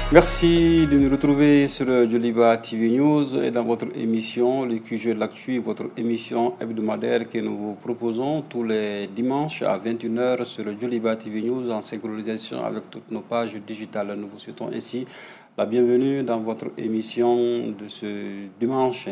Merci de nous retrouver sur Djoliba TV News et dans votre émission Le QG de l'actu, votre émission hebdomadaire que nous vous proposons tous les dimanches à 21h sur Djoliba TV News en synchronisation avec toutes nos pages digitales. Nous vous souhaitons ainsi la bienvenue dans votre émission de ce dimanche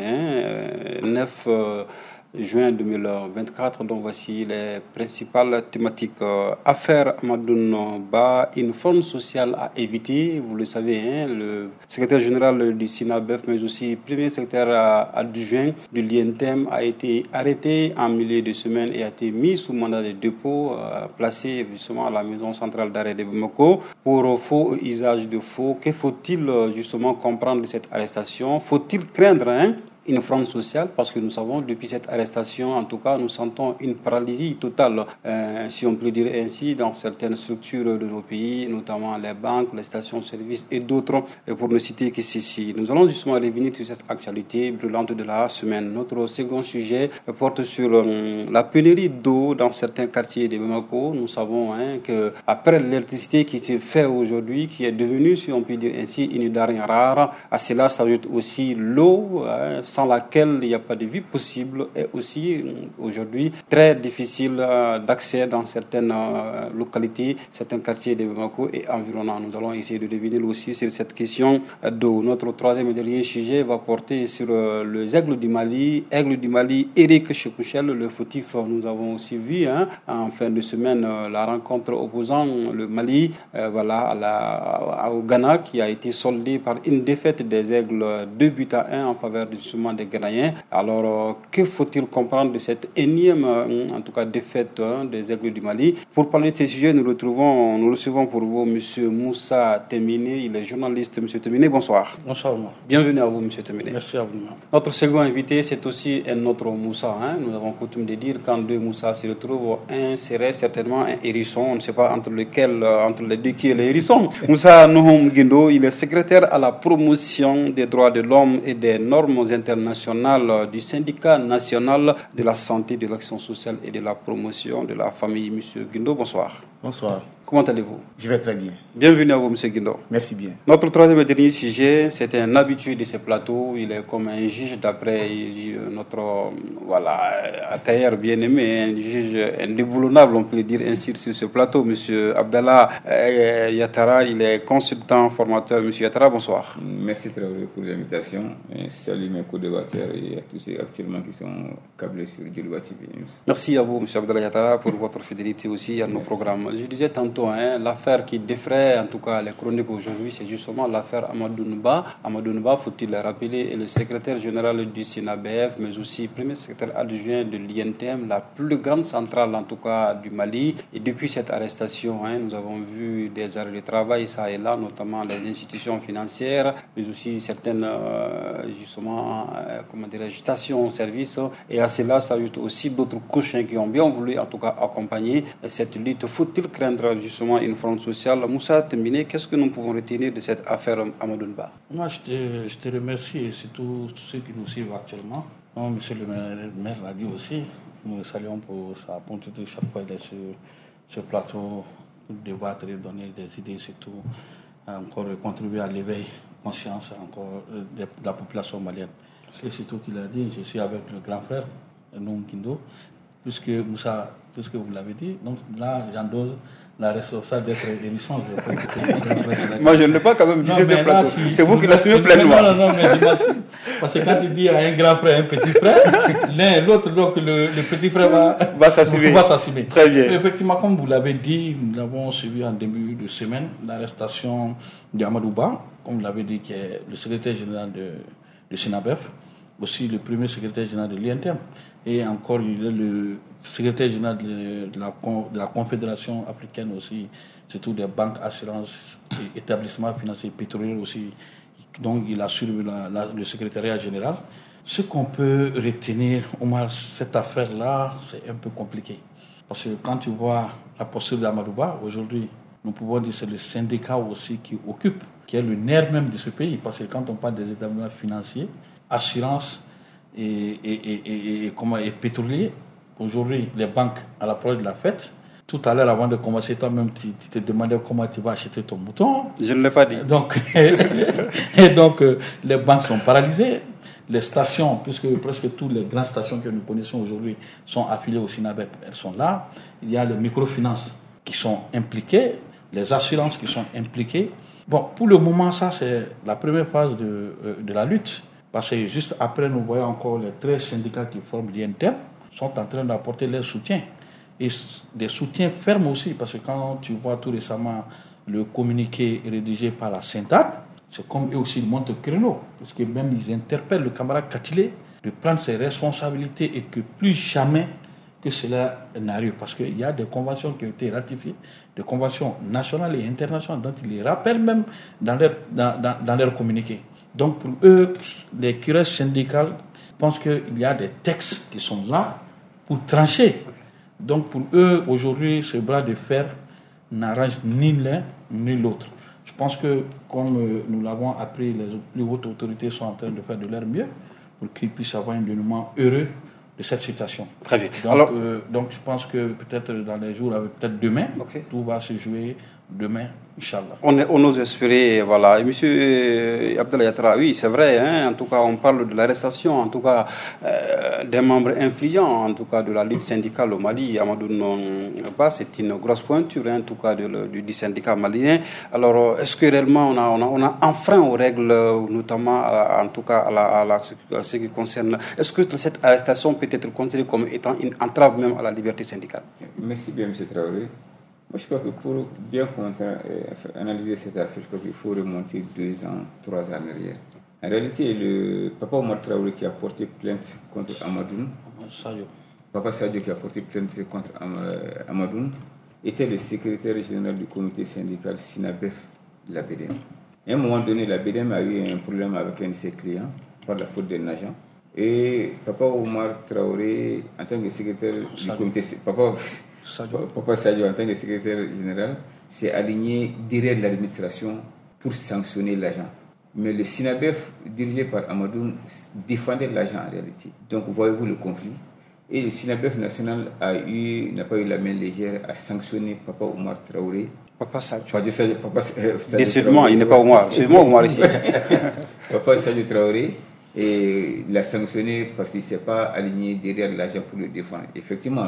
9 juin 2024. Donc voici les principales thématiques. Affaire Amadoune Ba, une forme sociale à éviter. Vous le savez, le secrétaire général du SINABEF, mais aussi premier secrétaire adjoint du LIENTEM, a été arrêté en milieu de semaine et a été mis sous mandat de dépôt, placé justement à la maison centrale d'arrêt de Bamako pour faux usage de faux. Que faut-il justement comprendre de cette arrestation? Faut-il craindre une fraude sociale, parce que nous savons, depuis cette arrestation, en tout cas, nous sentons une paralysie totale, si on peut dire ainsi, dans certaines structures de nos pays, notamment les banques, les stations-service et d'autres, pour ne citer que ceci. Nous allons justement revenir sur cette actualité brûlante de la semaine. Notre second sujet porte sur la pénurie d'eau dans certains quartiers de Bamako. Nous savons que après l'électricité qui se fait aujourd'hui, qui est devenue, si on peut dire ainsi, une denrée rare, à cela s'ajoute aussi l'eau, sans laquelle il n'y a pas de vie possible, et aussi aujourd'hui très difficile d'accès dans certaines localités, certains quartiers de Bamako et environnants. Nous allons essayer de revenir aussi sur cette question d'eau. Notre troisième et dernier sujet va porter sur les aigles du Mali. Aigle du Mali, Eric Chekouchel, le fautif. Nous avons aussi vu en fin de semaine la rencontre opposant le Mali au Ghana, qui a été soldée par une défaite des aigles 2-1 en faveur justement des Ghanéens. Alors, que faut-il comprendre de cette énième, en tout cas, défaite des aigles du Mali? Pour parler de ces sujets, nous recevons pour vous M. Moussa Temine. Il est journaliste. M. Temine, bonsoir. Bonsoir. Bienvenue à vous, M. Temine. Merci à vous. Notre second invité, c'est aussi un autre Moussa. Nous avons coutume de dire quand deux Moussa se retrouvent, un serait certainement un hérisson. On ne sait pas entre les deux qui est le hérisson. Moussa Nouhoum Guindo, il est secrétaire à la promotion des droits de l'homme et des normes internationales du syndicat national de la santé, de l'action sociale et de la promotion de la famille. Monsieur Guindo, bonsoir. Bonsoir. Comment allez-vous? Je vais très bien. Bienvenue à vous, M. Guindo. Merci bien. Notre troisième et dernier sujet, c'est un habitué de ces plateaux. Il est comme un juge d'après notre tailleur bien-aimé, un juge indéboulonnable, on peut le dire ainsi, sur ce plateau. M. Abdallah Yattara, il est consultant, formateur. M. Yattara, bonsoir. Merci Traoré pour l'invitation. Salut mes co-débatteurs et à tous ceux actuellement qui sont câblés sur Djoliba TV News. Merci à vous, M. Abdallah Yattara, pour votre fidélité aussi à nos programmes. Je disais tantôt, l'affaire qui défraie en tout cas les chroniques aujourd'hui, c'est justement l'affaire Amadoune Ba. Amadoune Ba, faut-il le rappeler, est le secrétaire général du SINABEF, mais aussi premier secrétaire adjoint de l'INTM, la plus grande centrale en tout cas du Mali. Et depuis cette arrestation, nous avons vu des arrêts de travail, ça et là, notamment les institutions financières, mais aussi certaines stations-service. Et à cela s'ajoutent aussi d'autres couches qui ont bien voulu en tout cas accompagner cette lutte. Faut-il craindre justement une fraude sociale? Moussa Temine, qu'est-ce que nous pouvons retenir de cette affaire Amadoune Ba? Moi, je te remercie et surtout tous ceux qui nous suivent actuellement. Monsieur le maire l'a dit aussi, nous le saluons pour sa promptitude chaque fois qu'il est sur ce plateau pour débattre et donner des idées, surtout encore contribuer à l'éveil conscience encore de la population malienne. Et surtout qu'il a dit, je suis avec le grand frère, Nouhoum Guindo, puisque Moussa, puisque vous l'avez dit, donc là j'endose la responsable d'être hérisson. Moi je ne l'ai pas quand même dit ce plateau. C'est vous qui l'assumez pleinement. Non, mais je m'assume. Parce que quand tu dis à un grand frère, un petit frère, l'un l'autre, donc le petit frère va s'assumer. Très bien. Mais effectivement, comme vous l'avez dit, nous avons suivi en début de semaine l'arrestation d'Amadou Ba, comme vous l'avez dit, qui est le secrétaire général de SINABEF, aussi le premier secrétaire général de l'INTM. Et encore, il est le secrétaire général de la Confédération africaine aussi, surtout des banques, assurances et établissements financiers pétroliers aussi. Donc, il assure le secrétariat général. Ce qu'on peut retenir, Omar, cette affaire-là, c'est un peu compliqué. Parce que quand tu vois la posture d'Amadou Ba, aujourd'hui, nous pouvons dire que c'est le syndicat aussi qui occupe, qui est le nerf même de ce pays. Parce que quand on parle des établissements financiers, assurances et pétroliers, aujourd'hui, les banques, à l'approche de la fête, tout à l'heure, avant de commencer, toi-même, tu te demandais comment tu vas acheter ton mouton. Je ne l'ai pas dit. Donc, les banques sont paralysées. Les stations, puisque presque toutes les grandes stations que nous connaissons aujourd'hui sont affiliées au SINABEP, elles sont là. Il y a les microfinances qui sont impliquées, les assurances qui sont impliquées. Bon, pour le moment, ça, c'est la première phase de la lutte. Parce que juste après, nous voyons encore les 13 syndicats qui forment l'INTEM sont en train d'apporter leur soutien. Et des soutiens fermes aussi, parce que quand tu vois tout récemment le communiqué rédigé par la Syntad, c'est comme eux aussi, ils montent le créneau. Parce que même ils interpellent le camarade Katilé de prendre ses responsabilités et que plus jamais que cela n'arrive. Parce qu'il y a des conventions qui ont été ratifiées, des conventions nationales et internationales, dont ils les rappellent même dans leur communiqué. Donc pour eux, les curés syndicales pensent qu'il y a des textes qui sont là pour trancher. Donc pour eux, aujourd'hui, ce bras de fer n'arrange ni l'un ni l'autre. Je pense que, comme nous l'avons appris, les plus hautes autorités sont en train de faire de leur mieux pour qu'ils puissent avoir un dénouement heureux de cette situation. Très bien. Donc je pense que peut-être dans les jours, peut-être demain, tout va se jouer demain, Inch'Allah. On ose espérer, voilà. Et monsieur Abdallah Yatra, oui, c'est vrai, hein, en tout cas, on parle de l'arrestation, en tout cas, des membres influents, en tout cas, de la lutte syndicale au Mali. Amadou Ba, c'est une grosse pointure, hein, en tout cas, du syndicat malien. Alors, est-ce que réellement on a enfreint aux règles, notamment, en tout cas, à ce qui concerne. Est-ce que cette arrestation peut être considérée comme étant une entrave même à la liberté syndicale? Merci bien, monsieur Traoré. Moi, je crois que pour bien analyser cette affaire, je crois qu'il faut remonter 2 ans, 3 ans en arrière. En réalité, le papa Omar Traoré qui a porté plainte contre Amadoun, papa Sadio qui a porté plainte contre Amadoun, était le secrétaire général du comité syndical SINABEF de la BDM. À un moment donné, la BDM a eu un problème avec un de ses clients par la faute d'un agent. Et papa Omar Traoré, en tant que secrétaire du comité, Papa Sadio, en tant que secrétaire général, s'est aligné derrière l'administration pour sanctionner l'agent. Mais le SINABEF, dirigé par Amadoun, défendait l'agent en réalité. Donc, voyez-vous le conflit. Et le SINABEF national n'a pas eu la main légère à sanctionner Papa Omar Traoré. Papa Sadio. Décidément, il n'est pas Omar. C'est moi Omar ici. Papa Sadio Traoré. Et l'a sanctionné parce qu'il ne s'est pas aligné derrière l'agent pour le défendre. Effectivement,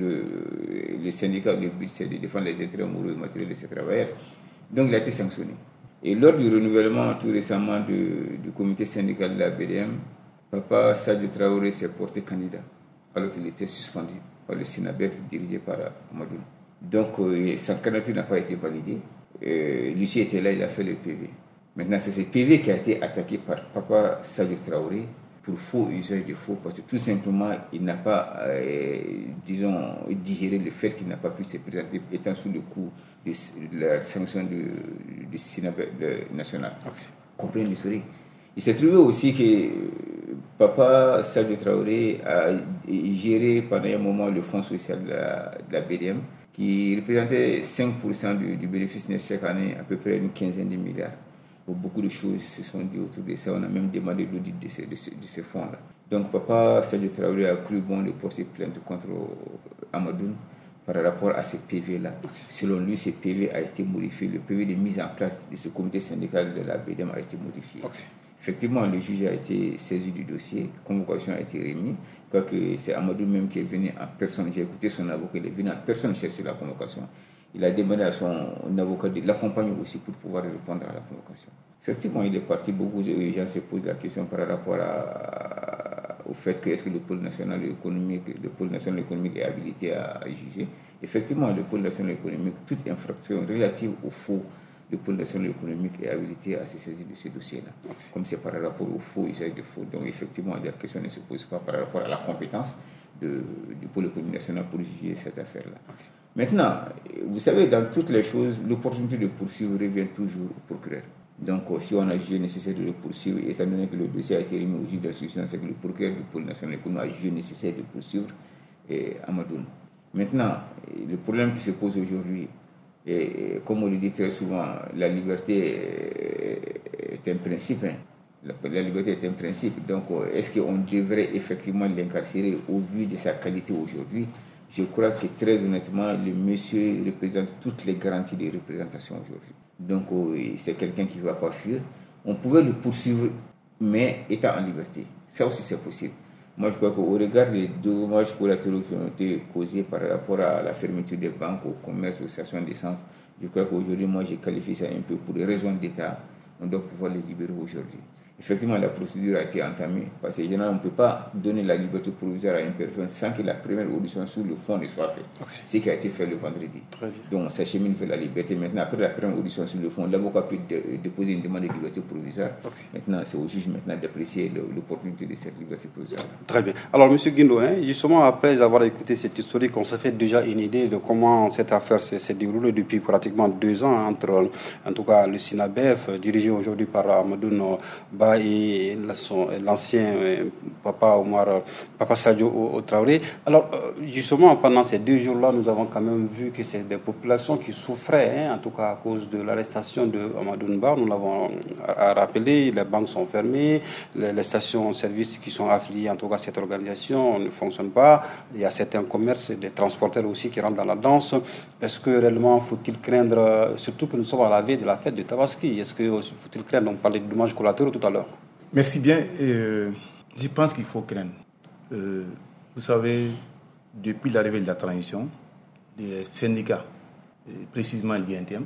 le syndicat, le but, c'est de défendre les intérêts moraux et matériels de ses travailleurs. Donc, il a été sanctionné. Et lors du renouvellement tout récemment du comité syndical de la BDM, Papa Sadio Traoré s'est porté candidat, alors qu'il était suspendu par le SINABEF dirigé par Amadoun. Donc, sa candidature n'a pas été validée. Lucie était là, il a fait le PV. Maintenant, c'est ce PV qui a été attaqué par Papa Sadio Traoré pour faux usage de faux, parce que tout simplement, il n'a pas, digéré le fait qu'il n'a pas pu se présenter étant sous le coup de la sanction du SINABEF national. Comprenez l'historique. Il s'est trouvé aussi que Papa Sadio Traoré a géré pendant un moment le fonds social de la BDM, qui représentait 5% du bénéfice net chaque année, à peu près une quinzaine de milliards. Beaucoup de choses se sont dites autour de ça. On a même demandé l'audit de ces fonds-là. Donc, Papa Sadio Traoré a cru bon de porter plainte contre Amadoun par rapport à ces PV-là. Selon lui, ce PV a été modifié. Le PV de mise en place de ce comité syndical de la BDM a été modifié. Effectivement, le juge a été saisi du dossier, convocation a été remise. Quoique c'est Amadoun même qui est venu en personne. J'ai écouté son avocat, il est venu en personne chercher la convocation. Il a demandé à son avocat de l'accompagner aussi pour pouvoir répondre à la convocation. Effectivement, il est parti. Beaucoup de gens se posent la question par rapport au fait que est-ce que le pôle national économique est habilité à juger. Effectivement, le pôle national économique, toute infraction relative au faux, le pôle national économique est habilité à se saisir de ce dossier-là. Comme c'est par rapport au faux, usage de faux. Donc, effectivement, la question ne se pose pas par rapport à la compétence du pôle économique national pour juger cette affaire-là. Maintenant, vous savez, dans toutes les choses, l'opportunité de poursuivre revient toujours au procureur. Donc, si on a jugé nécessaire de le poursuivre, étant donné que le dossier a été remis au juge d'instruction, c'est que le procureur du pôle national économique a jugé nécessaire de poursuivre Amadoun. Maintenant, le problème qui se pose aujourd'hui, et comme on le dit très souvent, la liberté est un principe. La liberté est un principe. Donc, est-ce qu'on devrait effectivement l'incarcérer au vu de sa qualité aujourd'hui? Je crois que très honnêtement, le monsieur représente toutes les garanties de représentation aujourd'hui. Donc c'est quelqu'un qui ne va pas fuir. On pouvait le poursuivre, mais étant en liberté. Ça aussi c'est possible. Moi je crois qu'au regard des dommages collatéraux qui ont été causés par rapport à la fermeture des banques, au commerce, aux stations d'essence, je crois qu'aujourd'hui, moi j'ai qualifié ça un peu pour des raisons d'État. On doit pouvoir les libérer aujourd'hui. Effectivement, la procédure a été entamée parce que généralement, on ne peut pas donner la liberté provisoire à une personne sans que la première audition sur le fond ne soit faite. Okay. Ce qui a été fait le vendredi. Donc, on s'achemine vers la liberté. Maintenant, après la première audition sur le fond, l'avocat peut déposer une demande de liberté provisoire. Okay. Maintenant, c'est au juge maintenant d'apprécier l'opportunité de cette liberté provisoire. Très bien. Alors, M. Guindo, justement, après avoir écouté cette historique, on s'est fait déjà une idée de comment cette affaire s'est déroulée depuis pratiquement 2 ans entre, en tout cas, le SINABEF, dirigé aujourd'hui par Amadou Ba et l'ancien Papa Sadio Traoré. Alors, justement, pendant ces 2 jours-là, nous avons quand même vu que c'est des populations qui souffraient, en tout cas à cause de l'arrestation de Amadou Ba. Nous l'avons rappelé, les banques sont fermées, les stations-service qui sont affiliées, en tout cas cette organisation, ne fonctionnent pas. Il y a certains commerces, des transporteurs aussi qui rentrent dans la danse. Est-ce que réellement faut-il craindre, surtout que nous sommes à la veille de la fête de Tabaski, est-ce que faut-il craindre, on parlait de dommages collatéraux tout à l'heure. Merci bien. Je pense qu'il faut craindre. Vous savez, depuis l'arrivée de la transition, les syndicats, précisément l'INTM,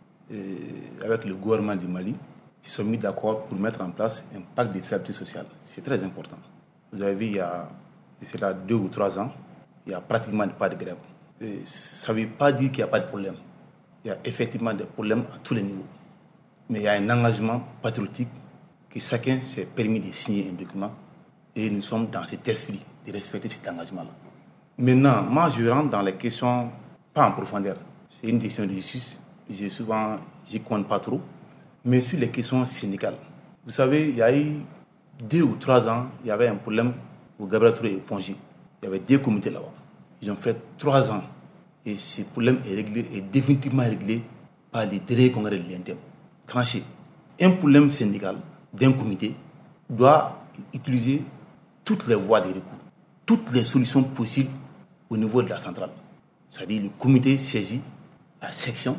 avec le gouvernement du Mali, se sont mis d'accord pour mettre en place un pacte de sécurité sociale. C'est très important. Vous avez vu, il y a 2 ou 3 ans, il n'y a pratiquement pas de grève. Ça ne veut pas dire qu'il n'y a pas de problème. Il y a effectivement des problèmes à tous les niveaux. Mais il y a un engagement patriotique que chacun s'est permis de signer un document et nous sommes dans cet esprit de respecter cet engagement-là. Maintenant, moi je rentre dans les questions pas en profondeur. C'est une décision de justice. Je ne compte pas trop. Mais sur les questions syndicales, vous savez, il y a eu 2 ou 3 ans, il y avait un problème où Gabriel Touré est épongé. Il y avait 2 comités là-bas. Ils ont fait 3 ans et ce problème est définitivement réglé par les délégués congrès de l'INTM. Tranché. Un problème syndical d'un comité doit utiliser toutes les voies de recours, toutes les solutions possibles au niveau de la centrale. C'est-à-dire le comité saisit la section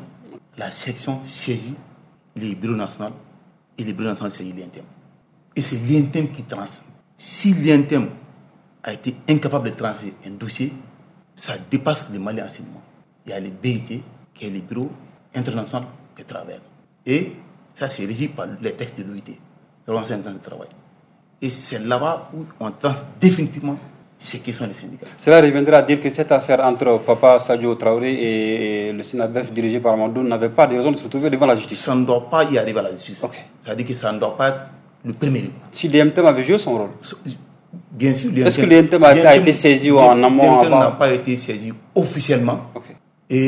saisit les bureaux nationaux et les bureaux nationaux saisissent l'INTM. Et c'est l'INTM qui tranche. Si l'INTM a été incapable de trancher un dossier, ça dépasse le Mali enseignement. Il y a les BIT, qui est les bureaux internationaux de travail. Et ça, c'est régi par les textes de l'OIT, l'Organisation internationale du travail. Et c'est là-bas où on tranche définitivement ces questions des syndicats. Cela reviendra à dire que cette affaire entre Papa Sadio Traoré et le SINABEF dirigé par Amadou n'avait pas de raison de se retrouver devant la justice. Ça ne doit pas y arriver à la justice. Okay. C'est-à-dire que ça ne doit pas être le premier recours. Si l'INTM avait joué son rôle. Bien sûr. Est-ce que l'INTM a été saisi en amont? L'INTM n'a pas été saisi officiellement. Okay.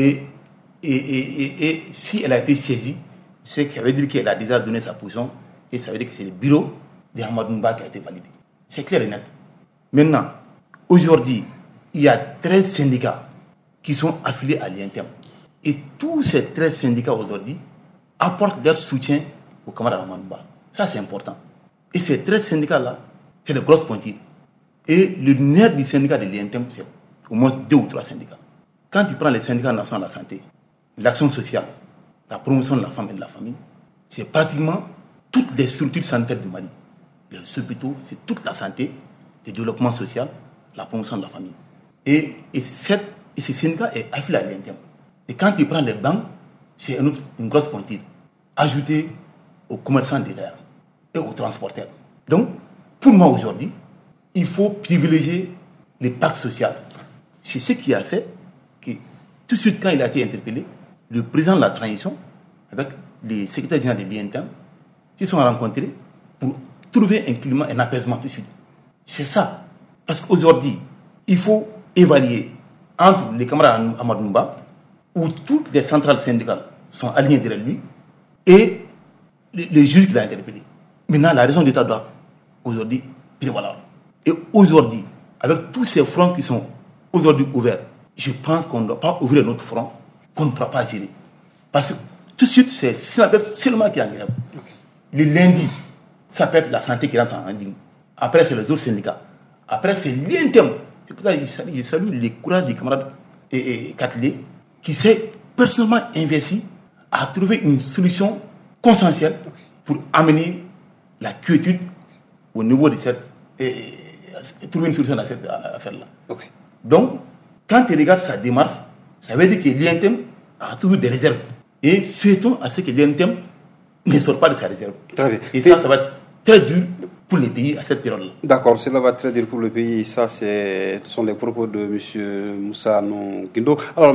Et si elle a été saisie, c'est qu'il veut dire qu'elle a déjà donné sa position et ça veut dire que c'est le bureau de Amadou Ba qui a été validé. C'est clair et net. Maintenant, aujourd'hui, il y a 13 syndicats qui sont affiliés à l'INTM. Et tous ces 13 syndicats aujourd'hui apportent leur soutien au camarade Amadou Ba. Ça, c'est important. Et ces 13 syndicats-là, c'est de grosses pointures. Et le nerf du syndicat de l'INTM, c'est au moins 2 ou 3 syndicats. Quand tu prends les syndicats nationaux de la santé, l'action sociale, la promotion de la femme et de la famille, c'est pratiquement toutes les structures sanitaires du Mali. Les hôpitaux, c'est toute la santé, le développement social, la promotion de la famille. Et ce syndicat est affilié à l'INTM. Et quand tu prends les banques, c'est une grosse pointure. Ajouté aux commerçants derrière et aux transporteurs. Donc, pour moi aujourd'hui, il faut privilégier les pactes sociaux. C'est ce qui a fait que tout de suite, quand il a été interpellé, le président de la transition, avec les secrétaires généraux de l'INTM, ils se sont rencontrés pour trouver un climat, un apaisement tout de suite. C'est ça. Parce qu'aujourd'hui, il faut évaluer entre les camarades Amadou Ba, où toutes les centrales syndicales sont alignées derrière lui, et les juges qui l'ont interpellé. Maintenant, la raison d'État doit aujourd'hui prévaloir. Et aujourd'hui, avec tous ces fronts qui sont aujourd'hui ouverts, je pense qu'on ne doit pas ouvrir notre front qu'on ne pourra pas gérer. Parce que tout de suite, c'est seulement qui est en grève. Okay. Le lundi, ça peut être la santé qui rentre en ligne. Après, c'est les autres syndicats. Après, c'est l'INTM C'est pour ça que je salue les courage des camarades et Katlé qui s'est personnellement investi à trouver une solution consensuelle pour amener la quiétude au niveau de cette... et trouver une solution à cette affaire-là. Okay. Donc, quand tu regardes sa démarche, ça veut dire que l'INTEM a toujours des réserves. Et souhaitons à ce que l'INTEM ne sorte pas de sa réserve. Très bien. Et ça va être très dur pour les pays à cette période-là. D'accord, cela va très dur pour le pays. Ça, ce sont les propos de M. Moussa Guindo. Alors,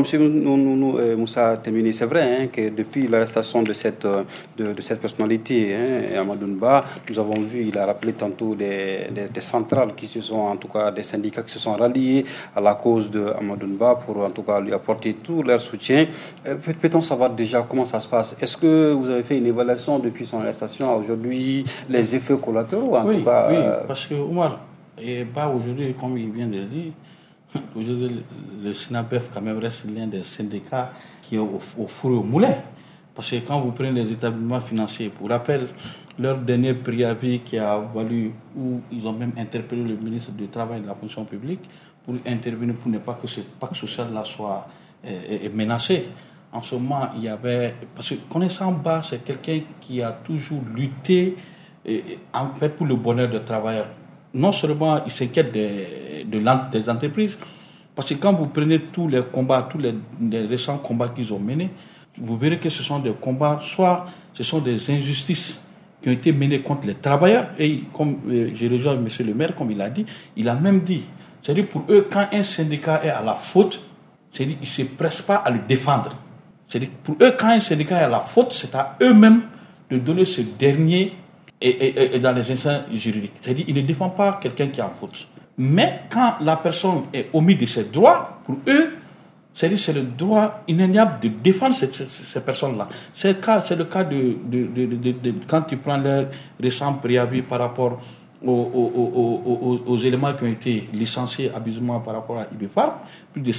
M. Moussa Temini, c'est vrai hein, que depuis l'arrestation de cette personnalité, Amadou Nba, nous avons vu, il a rappelé tantôt des centrales qui se sont, en tout cas des syndicats qui se sont ralliés à la cause de Amadou Nba pour en tout cas lui apporter tout leur soutien. Peut-on savoir déjà comment ça se passe? Est-ce que vous avez fait une évaluation depuis son arrestation à aujourd'hui, les effets collatéraux? Oui, parce que Omar, et pas aujourd'hui, comme il vient de le dire, aujourd'hui le SINAPEF quand même reste l'un des syndicats qui est au four et au moulin. Parce que quand vous prenez les établissements financiers, pour rappel, leur dernier préavis qui a valu, où ils ont même interpellé le ministre du Travail et de la Fonction publique pour intervenir pour ne pas que ce pacte social-là soit menacé. En ce moment, il y avait... Parce que connaissant Ba, c'est quelqu'un qui a toujours lutté en fait pour le bonheur des travailleurs. Non seulement il s'inquiète des entreprises, parce que quand vous prenez tous les combats, tous les récents combats qu'ils ont menés, vous verrez que ce sont des combats, soit ce sont des injustices qui ont été menées contre les travailleurs, et comme je rejoins M. le maire, comme il a dit, il a même dit, c'est-à-dire pour eux, quand un syndicat est à la faute, c'est-à-dire ils ne se pressent pas à le défendre. C'est-à-dire pour eux, quand un syndicat est à la faute, c'est à eux-mêmes de donner ce dernier et dans les instances juridiques. C'est-à-dire qu'ils ne défendent pas quelqu'un qui est en faute. Mais quand la personne est omise de ses droits, pour eux, c'est-à-dire c'est le droit inaliénable de défendre ces personnes-là. C'est le cas de quand tu prends leur récent préavis par rapport aux éléments qui ont été licenciés abusivement par rapport à IBFAR, plus de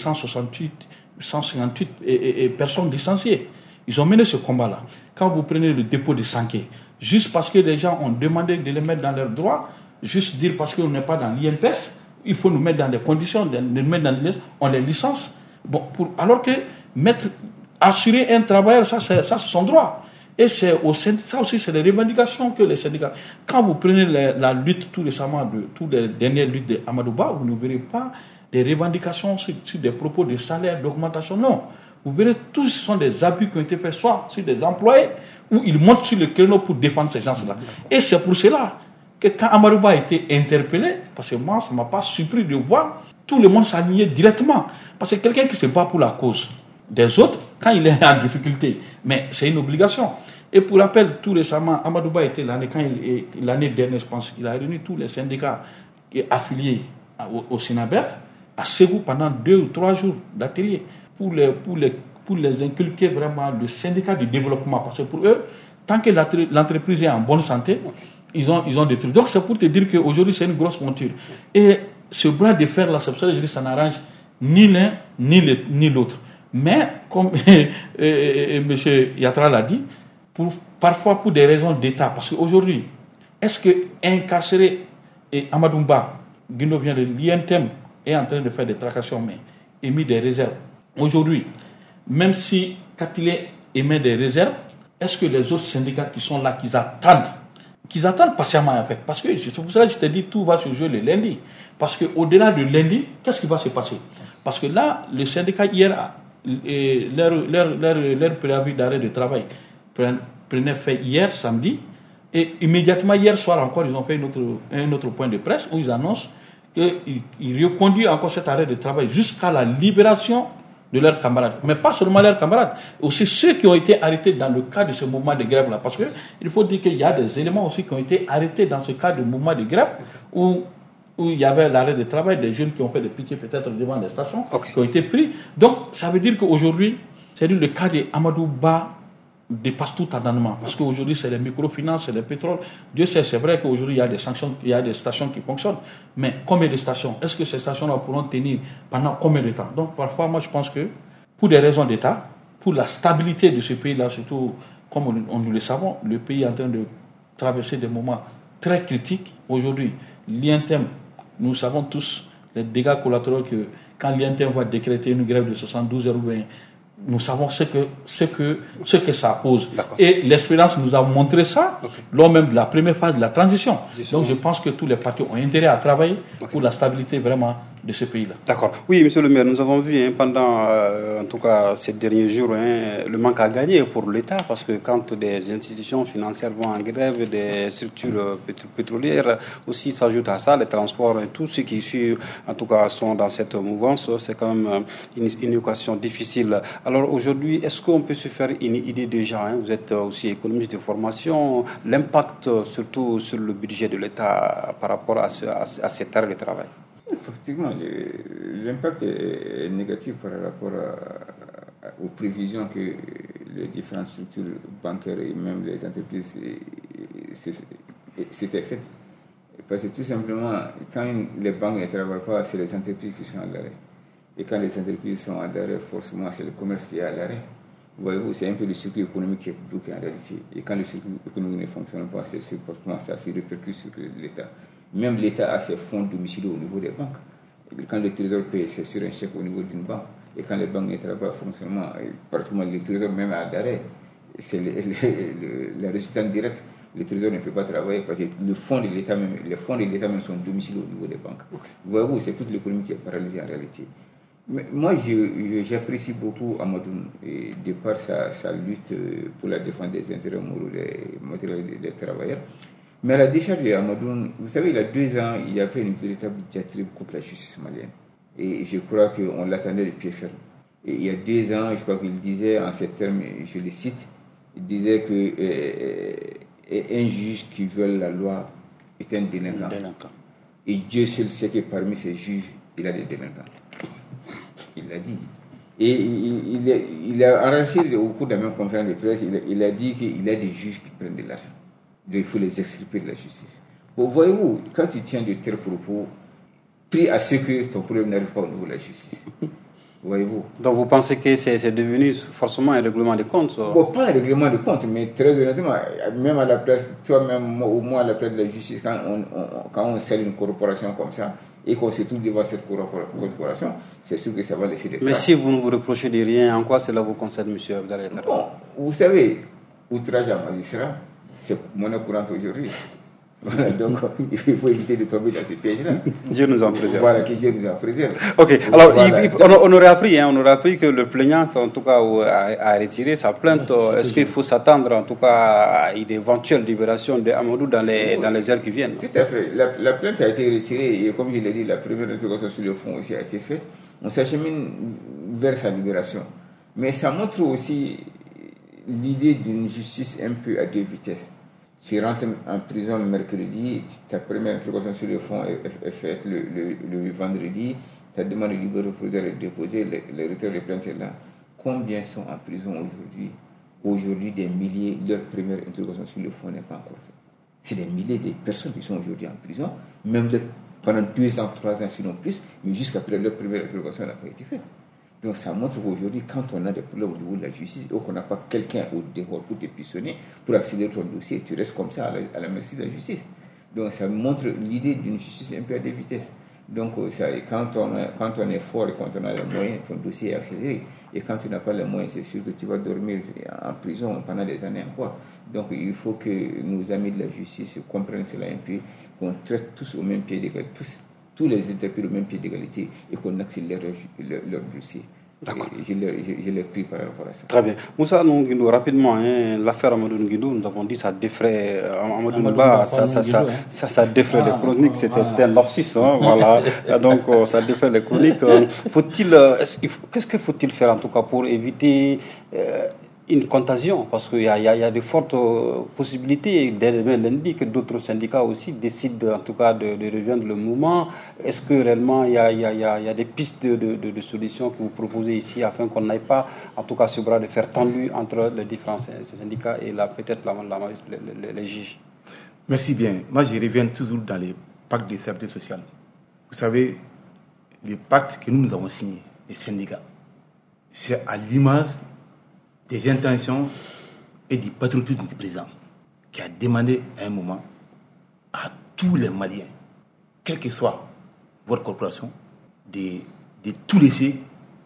158 personnes licenciées. Ils ont mené ce combat-là. Quand vous prenez le dépôt de Sanké, juste parce que les gens ont demandé de les mettre dans leurs droits, juste dire parce qu'on n'est pas dans l'INPS, il faut nous mettre dans des conditions, on les licence. Bon, alors que assurer un travailleur, ça c'est son droit. Et ça aussi, c'est les revendications que les syndicats. Quand vous prenez la lutte tout récemment, toutes les dernières luttes de Amadou Ba, vous ne verrez pas des revendications sur des propos de salaire, d'augmentation, non. Vous verrez, tous ce sont des abus qui ont été faits, soit sur des employés, où ils montent sur le créneau pour défendre ces gens-là. Et c'est pour cela que quand Amadou Ba a été interpellé, parce que moi, ça ne m'a pas surpris de voir tout le monde s'aligner directement. Parce que quelqu'un qui se bat pour la cause des autres, quand il est en difficulté, mais c'est une obligation. Et pour rappel, tout récemment, Amadou Ba était l'année dernière, je pense, il a réuni tous les syndicats affiliés au SINABEF à Ségou pendant 2 ou 3 jours d'atelier pour les inculquer vraiment le syndicat du développement. Parce que pour eux, tant que l'entreprise est en bonne santé, ils ont des trucs. Donc c'est pour te dire qu'aujourd'hui c'est une grosse monture. Et ce bras de fer là, c'est pour ça que je dis ça n'arrange ni l'un ni l'autre. Mais comme M. Yatra l'a dit, parfois pour des raisons d'État, parce qu'aujourd'hui, est-ce que incarcéré et Amadou Ba, Guindo vient de l'INTEM, est en train de faire des tracassions, mais émis des réserves. Aujourd'hui, même si Katilé émet des réserves, est-ce que les autres syndicats qui sont là, qu'ils attendent patiemment en fait, parce que c'est pour ça que je te dis tout va se jouer le lundi, parce qu'au-delà de lundi, qu'est-ce qui va se passer? Parce que là, le syndicat hier, leur préavis d'arrêt de travail prenait fait hier samedi, et immédiatement hier soir encore, ils ont fait un autre point de presse où ils annoncent qu'ils reconduisent encore cet arrêt de travail jusqu'à la libération de leurs camarades. Mais pas seulement leurs camarades, aussi ceux qui ont été arrêtés dans le cadre de ce mouvement de grève-là. Parce qu'il faut dire qu'il y a des éléments aussi qui ont été arrêtés dans ce cadre de mouvement de grève où il y avait l'arrêt de travail des jeunes qui ont fait des piquets peut-être devant des stations, qui ont été pris. Donc, ça veut dire qu'aujourd'hui, c'est-à-dire le cas d'Amadou Ba dépasse tout entendement. Parce qu'aujourd'hui, c'est les microfinances, c'est le pétrole. Dieu sait, c'est vrai qu'aujourd'hui, il y a des sanctions, il y a des stations qui fonctionnent. Mais combien de stations? Est-ce que ces stations-là pourront tenir pendant combien de temps? Donc, parfois, moi, je pense que pour des raisons d'État, pour la stabilité de ce pays-là, surtout, comme nous le savons, le pays est en train de traverser des moments très critiques. Aujourd'hui, l'INTEM, nous savons tous, les dégâts collatéraux que quand l'INTM va décréter une grève de 72 heures, nous savons ce que ça pose. D'accord. Et l'expérience nous a montré ça lors même de la première phase de la transition. Donc je pense que tous les partis ont intérêt à travailler pour la stabilité vraiment de ce pays-là. D'accord. Oui, monsieur le maire, nous avons vu pendant, en tout cas, ces derniers jours, le manque à gagner pour l'État, parce que quand des institutions financières vont en grève, des structures pétrolières aussi s'ajoutent à ça, les transports et tout ce qui suit, en tout cas, sont dans cette mouvance, c'est quand même une équation difficile. Alors aujourd'hui, est-ce qu'on peut se faire une idée déjà, vous êtes aussi économiste de formation, l'impact surtout sur le budget de l'État par rapport à cet arrêt de travail? Effectivement, l'impact est négatif par rapport aux prévisions que les différentes structures bancaires et même les entreprises s'étaient faites. Parce que tout simplement, quand les banques ne travaillent pas, c'est les entreprises qui sont à l'arrêt. Et quand les entreprises sont à l'arrêt, forcément, c'est le commerce qui est à l'arrêt. Voyez-vous, c'est un peu le circuit économique qui est bloqué en réalité. Et quand le circuit économique ne fonctionne pas, c'est forcément ça se répercute sur l'État. Même l'État a ses fonds domiciliés au niveau des banques. Et quand le trésor paye, c'est sur un chèque au niveau d'une banque. Et quand les banques ne travaillent pas fonctionnement, pratiquement le trésor même à l'arrêt, c'est la résultante directe. Le trésor ne peut pas travailler parce que les fonds de l'État même sont domiciliés au niveau des banques. Voyez-vous, c'est toute l'économie qui est paralysée en réalité. Mais moi, j'apprécie beaucoup Amadoun de par sa lutte pour la défense des intérêts moraux des travailleurs. Mais à la décharge d'Amadoun, vous savez, il y a 2 ans, il y avait une véritable diatribe contre la justice malienne. Et je crois qu'on l'attendait de pied ferme. Et il y a 2 ans, je crois qu'il disait en ces termes, je le cite, il disait qu'un juge qui viole la loi est un délinquant. Et Dieu seul sait que parmi ces juges, il a des délinquants. Il l'a dit. Et il a enregistré au cours de la même conférence de presse, il a dit qu'il y a des juges qui prennent de l'argent. Donc il faut les extirper de la justice. Bon, voyez-vous, quand tu tiens de tels propos, prie à ce que ton problème n'arrive pas au niveau de la justice. Voyez-vous. Donc vous pensez que c'est devenu forcément un règlement de compte? Bon, pas un règlement de compte, mais très honnêtement, même à la place, toi-même, au moins à la place de la justice, quand on scelle une corporation comme ça, et qu'on se trouve devant cette corporation, c'est sûr que ça va laisser des traces. Mais si vous ne vous reprochez de rien, en quoi cela vous concerne, M. Abdoulaye Tara? Bon, vous savez, outrage à magistrat, c'est monnaie courante aujourd'hui. Voilà, donc il faut éviter de tomber dans ces pièges-là. Dieu nous en préserve. Voilà, que Dieu nous en préserve. Ok, alors voilà. on aurait appris que le plaignant, en tout cas, a retiré sa plainte. Est-ce qu'il faut s'attendre, en tout cas, à une éventuelle libération de Amadou dans les heures qui viennent? Tout à fait. La plainte a été retirée et, comme je l'ai dit, la première interrogation sur le fond aussi a été faite. On s'achemine vers sa libération. Mais ça montre aussi l'idée d'une justice un peu à 2 vitesses. Tu rentres en prison le mercredi, ta première interrogation sur le fond est faite le vendredi, ta demande de liberté provisoire est déposée, le retrait de plainte est là. Combien sont en prison aujourd'hui? Aujourd'hui, des milliers, leur première interrogation sur le fond n'est pas encore faite. C'est des milliers de personnes qui sont aujourd'hui en prison, même pendant 2 ans, 3 ans, sinon plus, mais jusqu'après leur première interrogation n'a pas été faite. Donc ça montre qu'aujourd'hui, quand on a des problèmes au niveau de la justice, ou qu'on n'a pas quelqu'un au dehors pour te pistonner, pour accélérer ton dossier, tu restes comme ça à la merci de la justice. Donc ça montre l'idée d'une justice un peu à 2 vitesses. Donc quand on est fort et quand on a les moyens, ton dossier est accéléré. Et quand tu n'as pas les moyens, c'est sûr que tu vas dormir en prison pendant des années encore. Donc il faut que nos amis de la justice comprennent cela un peu, qu'on traite tous au même pied d'égalité, tous les interpellés au même pied d'égalité et qu'on accélère leur dossier. D'accord. Je l'ai pris par rapport à ça. Très bien. Moussa Nunguindou, rapidement, l'affaire Amadou Nunguindou, nous avons dit ça défraie Amadou Nba, ça défraie les chroniques, c'était un lapsus, voilà. Donc ça défraie les chroniques. Qu'est-ce qu'il faut-il faire en tout cas pour éviter une contagion, parce qu'il y a de fortes possibilités dès lundi que d'autres syndicats aussi décident en tout cas de rejoindre le mouvement. Est-ce que réellement il y a des pistes de solutions que vous proposez ici afin qu'on n'aille pas en tout cas ce bras de fer tendu entre les différents syndicats et peut-être les juges? Merci bien. Moi je reviens toujours dans les pactes de sécurité sociale. Vous savez, les pactes que nous avons signés, les syndicats, c'est à l'image des intentions et du patriotisme du président, qui a demandé à un moment à tous les Maliens, quelle que soit votre corporation, de tout laisser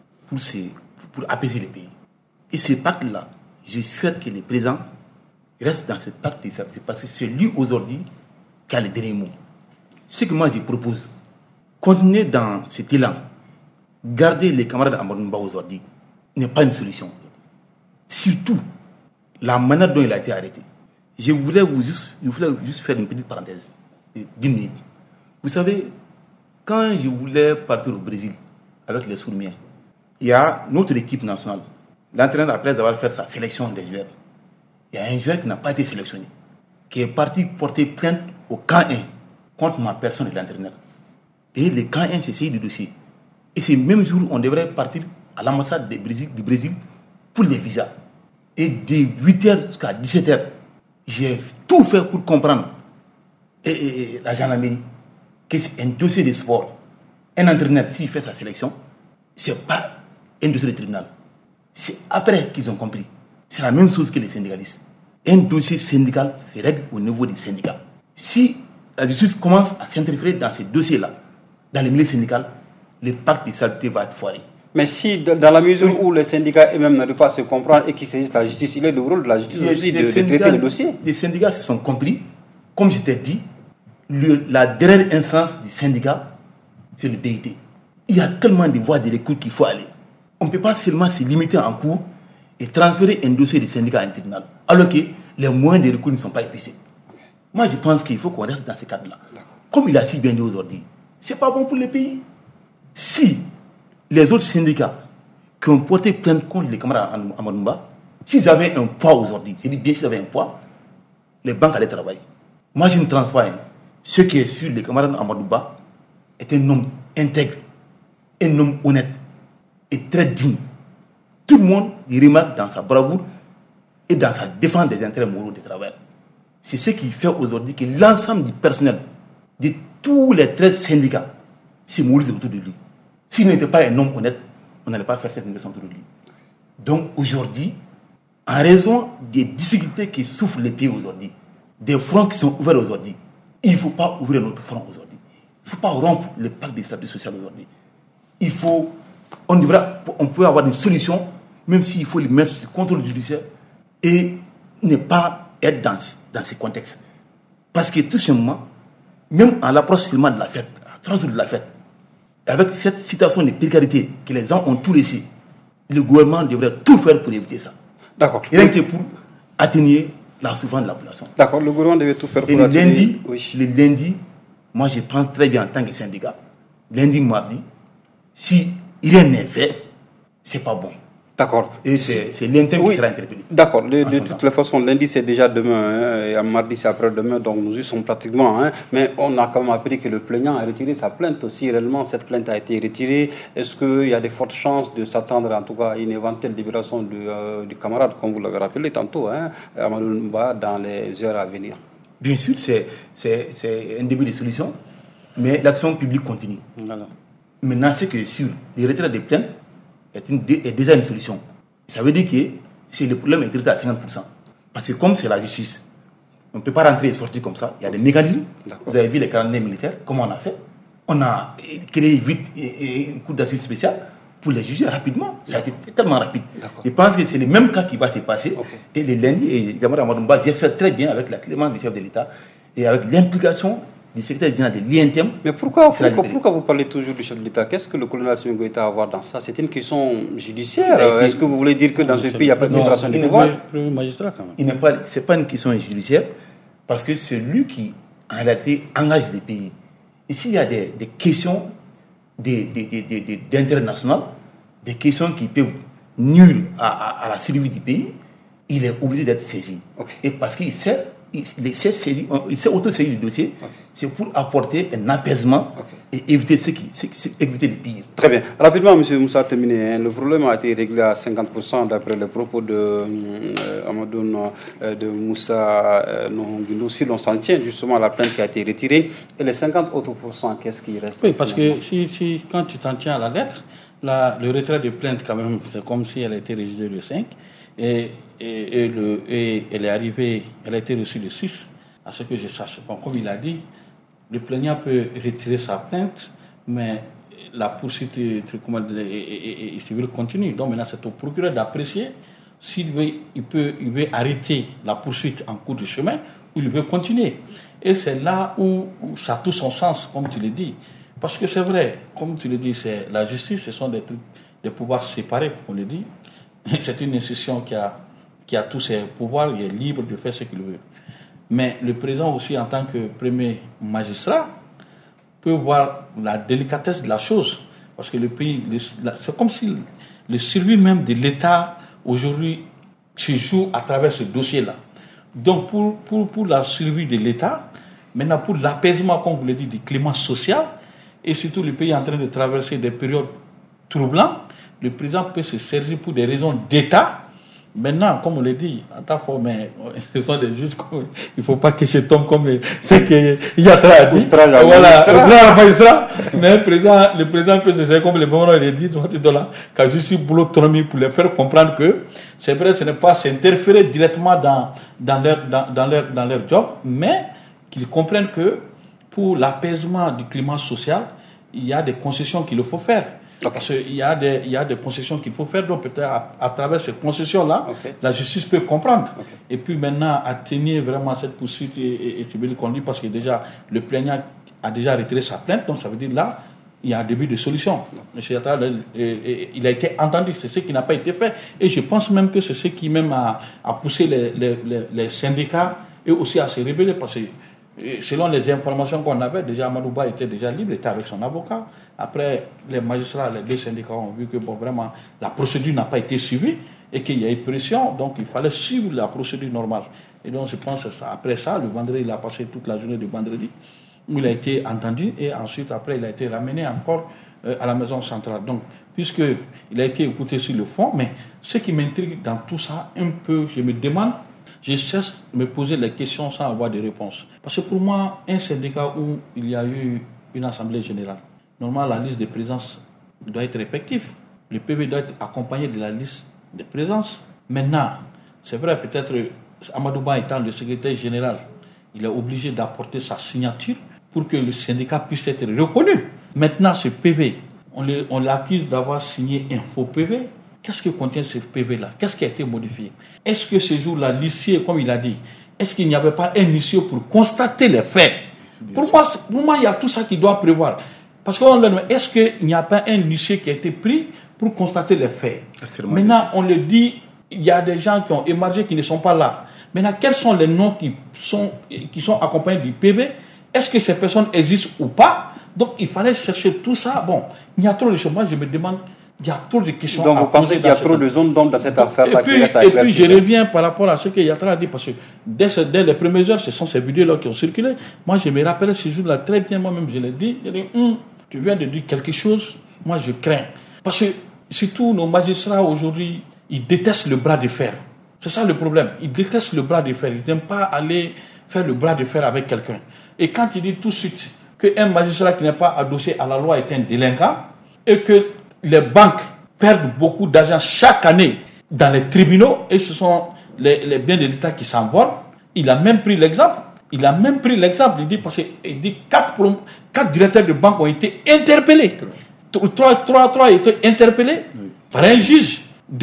pour apaiser le pays. Et ce pacte-là, je souhaite que les présidents restent dans ce pacte de stabilité parce que c'est lui aujourd'hui qui a le dernier mot. Ce que moi je propose, continuer dans cet élan, garder les camarades Amadou Ba aujourd'hui n'est pas une solution. Surtout, la manière dont il a été arrêté. Je voulais juste faire une petite parenthèse d'une minute. Vous savez, quand je voulais partir au Brésil avec les Sourmiens, il y a notre équipe nationale. L'entraîneur, après avoir fait sa sélection des joueurs, il y a un joueur qui n'a pas été sélectionné, qui est parti porter plainte au camp 1 contre ma personne et l'entraîneur. Et le camp 1 s'est saisi du dossier. Et c'est le même jour on devrait partir à l'ambassade du Brésil pour les visas. Et de 8h jusqu'à 17h, j'ai tout fait pour comprendre et la gendarmerie que c'est un dossier de sport. Un entraîneur, s'il fait sa sélection, ce n'est pas un dossier de tribunal. C'est après qu'ils ont compris. C'est la même chose que les syndicalistes. Un dossier syndical se règle au niveau des syndicats. Si la justice commence à s'interférer dans ces dossiers-là, dans les milieux syndicaux, le pacte de stabilité va être foiré. Mais si, dans la mesure où les syndicats eux-mêmes n'arrivent pas à se comprendre et qu'ils saisissent la justice, il est le rôle de la justice aussi de traiter les dossiers. Les syndicats se sont compris. Comme je t'ai dit, la dernière instance du syndicat, c'est le BIT. Il y a tellement de voies de recours qu'il faut aller. On ne peut pas seulement se limiter en cours et transférer un dossier de syndicat à un tribunal, alors que les moyens de recours ne sont pas épuisés. Moi, je pense qu'il faut qu'on reste dans ce cadre-là. Comme il a si bien dit aujourd'hui, ce n'est pas bon pour le pays. Si les autres syndicats qui ont porté plainte contre les camarades Amadou Ba, s'ils avaient un poids aujourd'hui, je dis bien s'ils avaient un poids, les banques allaient travailler. Moi, je ne tranche pas. Ce qui est sur les camarades Amadou Ba est un homme intègre, un homme honnête et très digne. Tout le monde y remarque dans sa bravoure et dans sa défense des intérêts moraux des travailleurs. C'est ce qui fait aujourd'hui que l'ensemble du personnel de tous les 13 syndicats se mobilisent autour de lui. S'il n'était pas un homme honnête, on n'allait pas faire cette mobilisation autour de lui. Donc aujourd'hui, en raison des difficultés qui souffrent les pays aujourd'hui, des fronts qui sont ouverts aujourd'hui, il ne faut pas ouvrir notre front aujourd'hui. Il ne faut pas rompre le pacte de stabilité sociale aujourd'hui. On peut avoir une solution, même s'il faut le mettre sous contrôle judiciaire et ne pas être dans ces contextes. Parce que tout simplement, même à l'approche seulement de la fête, à 3 jours de la fête, avec cette situation de précarité que les gens ont tout laissé, le gouvernement devrait tout faire pour éviter ça. D'accord. Rien que pour atténuer la souffrance de la population. D'accord, le gouvernement devait tout faire pour atténuer. Le lundi, moi je pense très bien en tant que syndicat, lundi, mardi, si rien n'est fait, c'est pas bon. D'accord. Et c'est l'interne qui sera interpellé. D'accord. De toutes les façons, lundi c'est déjà demain, et mardi c'est après-demain, donc nous y sommes pratiquement. Mais on a quand même appris que le plaignant a retiré sa plainte aussi. Réellement, cette plainte a été retirée. Est-ce qu'il y a de fortes chances de s'attendre en tout cas à une éventuelle libération du camarade, comme vous l'avez rappelé tantôt, Amadou Ba, dans les heures à venir? Bien sûr, c'est un début de solution, mais l'action publique continue. Voilà. Maintenant, c'est que sur les retraits des plaintes, est déjà une solution. Ça veut dire que le problème est traité à 50%. Parce que comme c'est la justice, on ne peut pas rentrer et sortir comme ça. Il y a des mécanismes. D'accord. Vous avez vu les carnets militaires, comment on a fait. On a créé vite une cour d'assises spéciale pour les juger rapidement. Ça a été tellement rapide. D'accord. Je pense que c'est le même cas qui va se passer. Okay. Et le lundi, et Gamara Amadou Ba, j'espère très bien avec la clémence du chef de l'État et avec l'implication du secrétaire général de l'INTM. Mais pourquoi vous parlez toujours du chef de l'État? Qu'est-ce que le colonel Assimi Goïta a à voir dans ça? C'est une question judiciaire. Est-ce que vous voulez dire que dans ce pays, il n'y a pas de séparation des pouvoirs? Magistrat, quand même. Ce n'est pas une question judiciaire, parce que c'est lui qui, en réalité, engage les pays. Et s'il y a des questions d'intérêt national, des questions qui peuvent nuire à la survie du pays, il est obligé d'être saisi. Okay. Et parce qu'il s'est auto-saisi du dossier, okay. C'est pour apporter un apaisement, okay. Et éviter éviter le pire. Très bien. Rapidement, M. Moussa, terminé. Le problème a été réglé à 50% d'après les propos de Moussa Nohonguindou. Si l'on s'en tient justement à la plainte qui a été retirée, et les 50 autres pourcents, qu'est-ce qui reste? Oui, parce que quand tu t'en tiens à la lettre, le retrait de plainte, quand même, c'est comme si elle a été rédigée le 5. Et elle est arrivée, elle a été reçue le 6, à ce que je sache. Bon, comme il a dit, le plaignant peut retirer sa plainte, mais la poursuite civile continue. Donc maintenant, c'est au procureur d'apprécier s'il veut, il veut arrêter la poursuite en cours de chemin ou il veut continuer. Et c'est là où ça a tout son sens, comme tu le dis. Parce que c'est vrai, comme tu le dis, c'est la justice, ce sont des trucs, des pouvoirs séparés, comme on le dit. C'est une institution qui a tous ses pouvoirs, il est libre de faire ce qu'il veut. Mais le président aussi, en tant que premier magistrat, peut voir la délicatesse de la chose. Parce que le pays, c'est comme si le survie même de l'État, aujourd'hui, se joue à travers ce dossier-là. Donc, pour la survie de l'État, maintenant, pour l'apaisement, comme vous l'avez dit, du climat social, et surtout le pays est en train de traverser des périodes troublantes, le président peut se servir pour des raisons d'État. Maintenant, comme on l'a dit, en tant que mais ce sont des juges, il ne faut pas que je tombe comme ce qu'il y a très à dire. Voilà, magistrat. Mais le président peut se servir comme le bon nom, il a dit, quand je suis boulot tourné pour les faire comprendre que c'est vrai, ce n'est pas s'interférer directement dans leur job, mais qu'ils comprennent que pour l'apaisement du climat social, il y a des concessions qu'il faut faire. Okay. Parce qu'il y a des concessions qu'il faut faire, donc peut-être à travers ces concessions-là, la justice peut comprendre. Et puis maintenant, atteindre vraiment cette poursuite et civile conduite, parce que déjà, le plaignant a déjà retiré sa plainte, donc ça veut dire là, il y a un début de solution. M. Yattara, il a été entendu, c'est ce qui n'a pas été fait. Et je pense même que c'est ce qui même a poussé les syndicats et aussi à se rébeller, parce que selon les informations qu'on avait, déjà Amadou Ba était déjà libre, il était avec son avocat. Après, les magistrats, les deux syndicats ont vu que vraiment la procédure n'a pas été suivie et qu'il y a eu pression, donc il fallait suivre la procédure normale. Et donc je pense que après ça, le vendredi, il a passé toute la journée du vendredi où il a été entendu et ensuite après il a été ramené encore à la maison centrale. Donc, puisqu'il a été écouté sur le fond, mais ce qui m'intrigue dans tout ça, un peu, je me demande, je cesse de me poser les questions sans avoir de réponse. Parce que pour moi, un syndicat où il y a eu une assemblée générale, normalement la liste de présence doit être effective. Le PV doit être accompagné de la liste de présence. Maintenant, c'est vrai, peut-être Amadou Ba étant le secrétaire général, il est obligé d'apporter sa signature pour que le syndicat puisse être reconnu. Maintenant, ce PV, on l'accuse d'avoir signé un faux PV. Qu'est-ce que contient ce PV-là? Qu'est-ce qui a été modifié? Est-ce que ce jour-là, l'huissier, comme il a dit, est-ce qu'il n'y avait pas un huissier pour constater les faits? Pour moi, il y a tout ça qui doit prévoir. Parce qu'on leur demande, est-ce qu'il n'y a pas un huissier qui a été pris pour constater les faits? Maintenant, on le dit, il y a des gens qui ont émargé qui ne sont pas là. Maintenant, quels sont les noms qui sont accompagnés du PV? Est-ce que ces personnes existent ou pas? Donc, il fallait chercher tout ça. Bon, il y a trop de choses. Moi, je me demande, il y a trop de questions. Donc, vous pensez qu'il y a trop de zones d'ombre dans cette affaire-là? Et puis, je reviens par rapport à ce que Yattara a dit, parce que dès les premières heures, ce sont ces vidéos-là qui ont circulé. Moi, je me rappelle ce jour-là très bien, moi-même, je l'ai dit. J'ai dit, tu viens de dire quelque chose, moi, je crains. Parce que, surtout, nos magistrats, aujourd'hui, ils détestent le bras de fer. C'est ça le problème. Ils détestent le bras de fer. Ils n'aiment pas aller faire le bras de fer avec quelqu'un. Et quand il dit tout de suite qu'un magistrat qui n'est pas adossé à la loi est un délinquant, et que les banques perdent beaucoup d'argent chaque année dans les tribunaux, et ce sont les biens de l'État qui s'envolent, il a même pris l'exemple. Il dit, parce qu'il dit 4 directeurs de banque ont été interpellés. 3 ont été interpellés par un juge de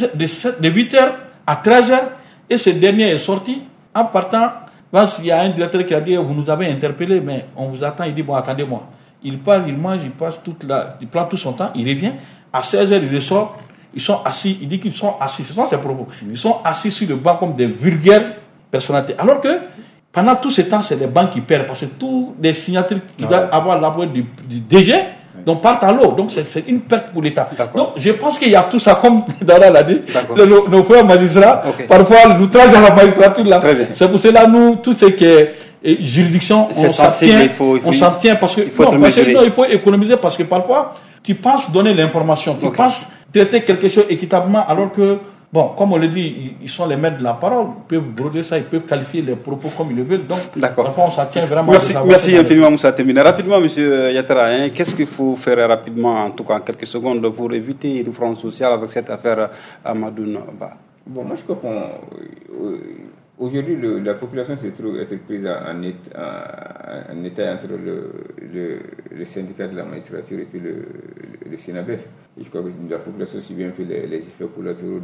8h à 13h, et ce dernier est sorti en partant. Il y a un directeur qui a dit, vous nous avez interpellés, mais on vous attend. Il dit, bon, attendez-moi. Il parle, il mange, il prend tout son temps, il revient. À 16h, il ressort. Ils sont assis. Il dit qu'ils sont assis. Ce sont ses propos. Ils sont assis sur le banc comme des vulgaires personnalités. Alors que, pendant tout ce temps, c'est les banques qui perdent. Parce que tous les signatures qui doivent avoir l'appui du DG, donc partent à l'eau. Donc, c'est une perte pour l'État. Donc, je pense qu'il y a tout ça, comme Dara l'a dit. Nos frères magistrats, parfois, nous trahissent à la magistrature là. C'est pour cela, nous, tout ce qui est juridiction, on s'abstient parce que il faut économiser, parce que parfois tu penses donner l'information, tu penses traiter quelque chose équitablement, alors que bon, comme on le dit, ils sont les maîtres de la parole, ils peuvent broder ça, ils peuvent qualifier les propos comme ils le veulent. Donc parfois on s'abstient vraiment. Merci infiniment Moussa Temina. Rapidement, monsieur Yattara, qu'est-ce qu'il faut faire rapidement, en tout cas en quelques secondes, pour éviter une fronde sociale avec cette affaire Amadou Ba? Bon, moi je crois Aujourd'hui, la population se trouve être prise en état entre le syndicat de la magistrature et puis le SENABEF. Et je crois que la population subit un peu les effets collatéraux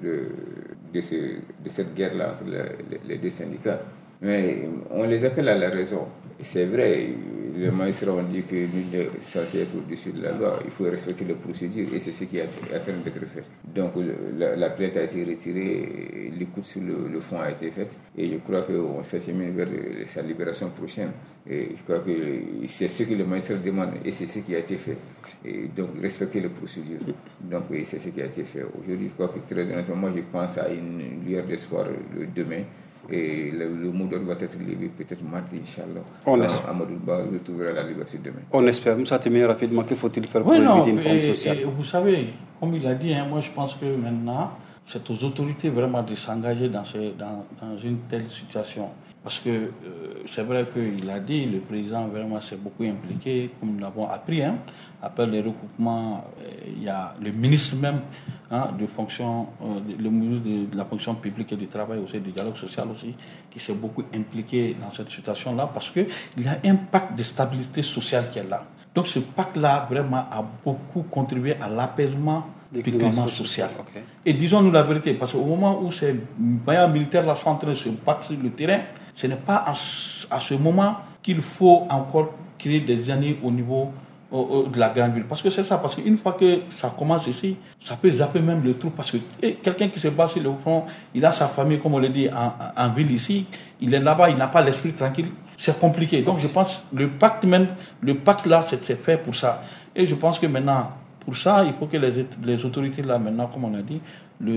de cette guerre-là entre les deux syndicats. Mais on les appelle à la raison. C'est vrai, les magistrats ont dit que nous sommes censés être au-dessus de la loi. Il faut respecter les procédures et c'est ce qui est en train d'être fait. Donc la plainte a été retirée, l'écoute sur le fond a été faite et je crois qu'on s'achemine vers sa libération prochaine. Et je crois que c'est ce que les magistrats demandent et c'est ce qui a été fait. Et donc respecter les procédures. Donc c'est ce qui a été fait. Aujourd'hui, je crois que très honnêtement, moi je pense à une lueur d'espoir demain. Et le mot d'ordre va être levé peut-être mardi, Inch'Allah. Amadou Ba retrouvera la liberté demain. On espère. Moussa Témé, rapidement, qu'il faut-il faire pour éviter une forme sociale? Vous savez, comme il a dit, moi je pense que maintenant, c'est aux autorités vraiment de s'engager dans une telle situation. Parce que c'est vrai qu'il a dit, le président vraiment s'est beaucoup impliqué, comme nous l'avons appris. Après les recoupements, il y a le ministre même de fonction, le ministre de la fonction publique et du travail, aussi du dialogue social aussi, qui s'est beaucoup impliqué dans cette situation-là, parce qu'il y a un pacte de stabilité sociale qui est là. Donc ce pacte-là vraiment a beaucoup contribué à l'apaisement du climat social. Okay. Et disons-nous la vérité, parce qu'au moment où ces vaillants militaires-là sont en train de se battre sur le terrain, ce n'est pas à ce moment qu'il faut encore créer des années au niveau de la grande ville. Parce que c'est ça, parce qu'une fois que ça commence ici, ça peut zapper même le trou. Parce que quelqu'un qui se bat sur le front, il a sa famille, comme on le dit, en ville ici, il est là-bas, il n'a pas l'esprit tranquille. C'est compliqué. Donc je pense le pacte là, c'est fait pour ça. Et je pense que maintenant, pour ça, il faut que les autorités là, maintenant, comme on a dit,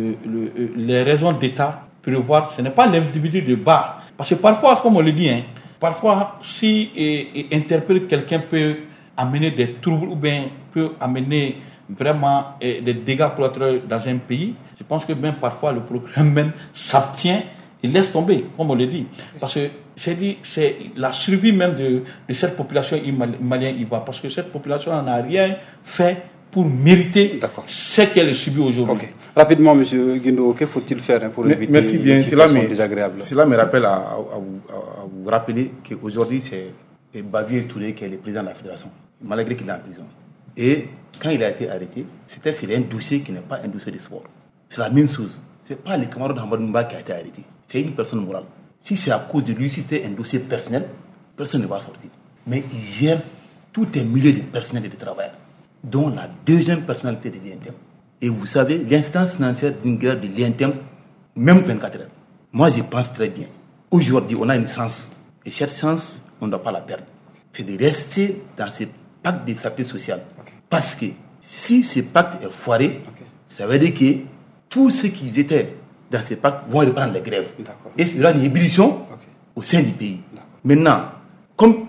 les raisons d'État prévoient, ce n'est pas l'individu de bas. Parce que parfois, comme on le dit, parfois, si interpeller quelqu'un peut amener des troubles ou bien peut amener vraiment des dégâts collatéraux dans un pays, je pense que même parfois le programme même s'abstient et laisse tomber, comme on le dit. Parce que c'est la survie même de cette population malienne y va. Parce que cette population n'a rien fait pour mériter ce qu'elle subit aujourd'hui. Okay. Rapidement, M. Guindo, que faut-il faire pour éviter merci bien. les situations désagréables? Cela me rappelle à vous rappeler qu'aujourd'hui, c'est Bavier Touré qui est le président de la fédération, malgré qu'il est en prison. Et quand il a été arrêté, c'était sur un dossier qui n'est pas un dossier de sport. C'est la même chose. Ce n'est pas le camarade d'Hamadou Mba qui a été arrêté. C'est une personne morale. Si c'est à cause de lui, si c'était un dossier personnel, personne ne va sortir. Mais il gère tout un milieu de personnel et de travailleurs, dont la deuxième personnalité de l'INTEM. Et vous savez, l'instance financière d'une guerre de l'INTEM, même 24 heures. Moi, je pense très bien. Aujourd'hui, on a une chance. Et cette chance, on ne doit pas la perdre. C'est de rester dans ce pacte de stabilité sociale. Parce que si ce pacte est foiré, ça veut dire que tous ceux qui étaient dans ce pacte vont reprendre les grèves. Et il y aura une ébullition au sein du pays. Maintenant, comme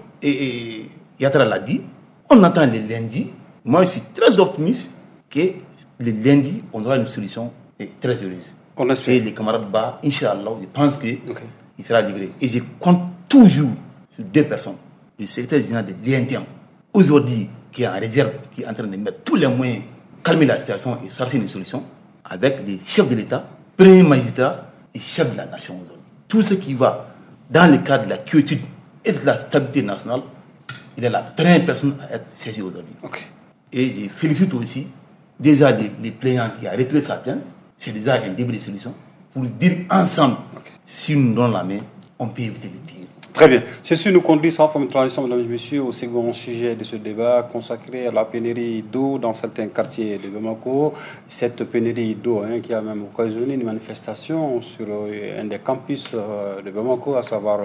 Yatra l'a dit, on attend le lundi. Moi, je suis très optimiste que le lundi, on aura une solution très heureuse. On espère. Et les camarades Ba, Inch'Allah, je pense qu'il sera livré. Et je compte toujours sur deux personnes. Le secrétaire général de l'INTEM, aujourd'hui, qui est en réserve, qui est en train de mettre tous les moyens, calmer la situation et chercher une solution, avec les chefs de l'État, premier magistrat et chef de la nation aujourd'hui. Tout ce qui va dans le cadre de la quiétude et de la stabilité nationale, il est la première personne à être saisie aujourd'hui. Et je félicite aussi déjà les plaignants qui ont retiré sa plainte. C'est déjà un début de solution pour dire ensemble, si nous donnons la main, on peut éviter le pire. Très bien. Ceci nous conduit sans forme de transition, mesdames et messieurs, au second sujet de ce débat consacré à la pénurie d'eau dans certains quartiers de Bamako. Cette pénurie d'eau qui a même occasionné une manifestation sur un des campus de Bamako, à savoir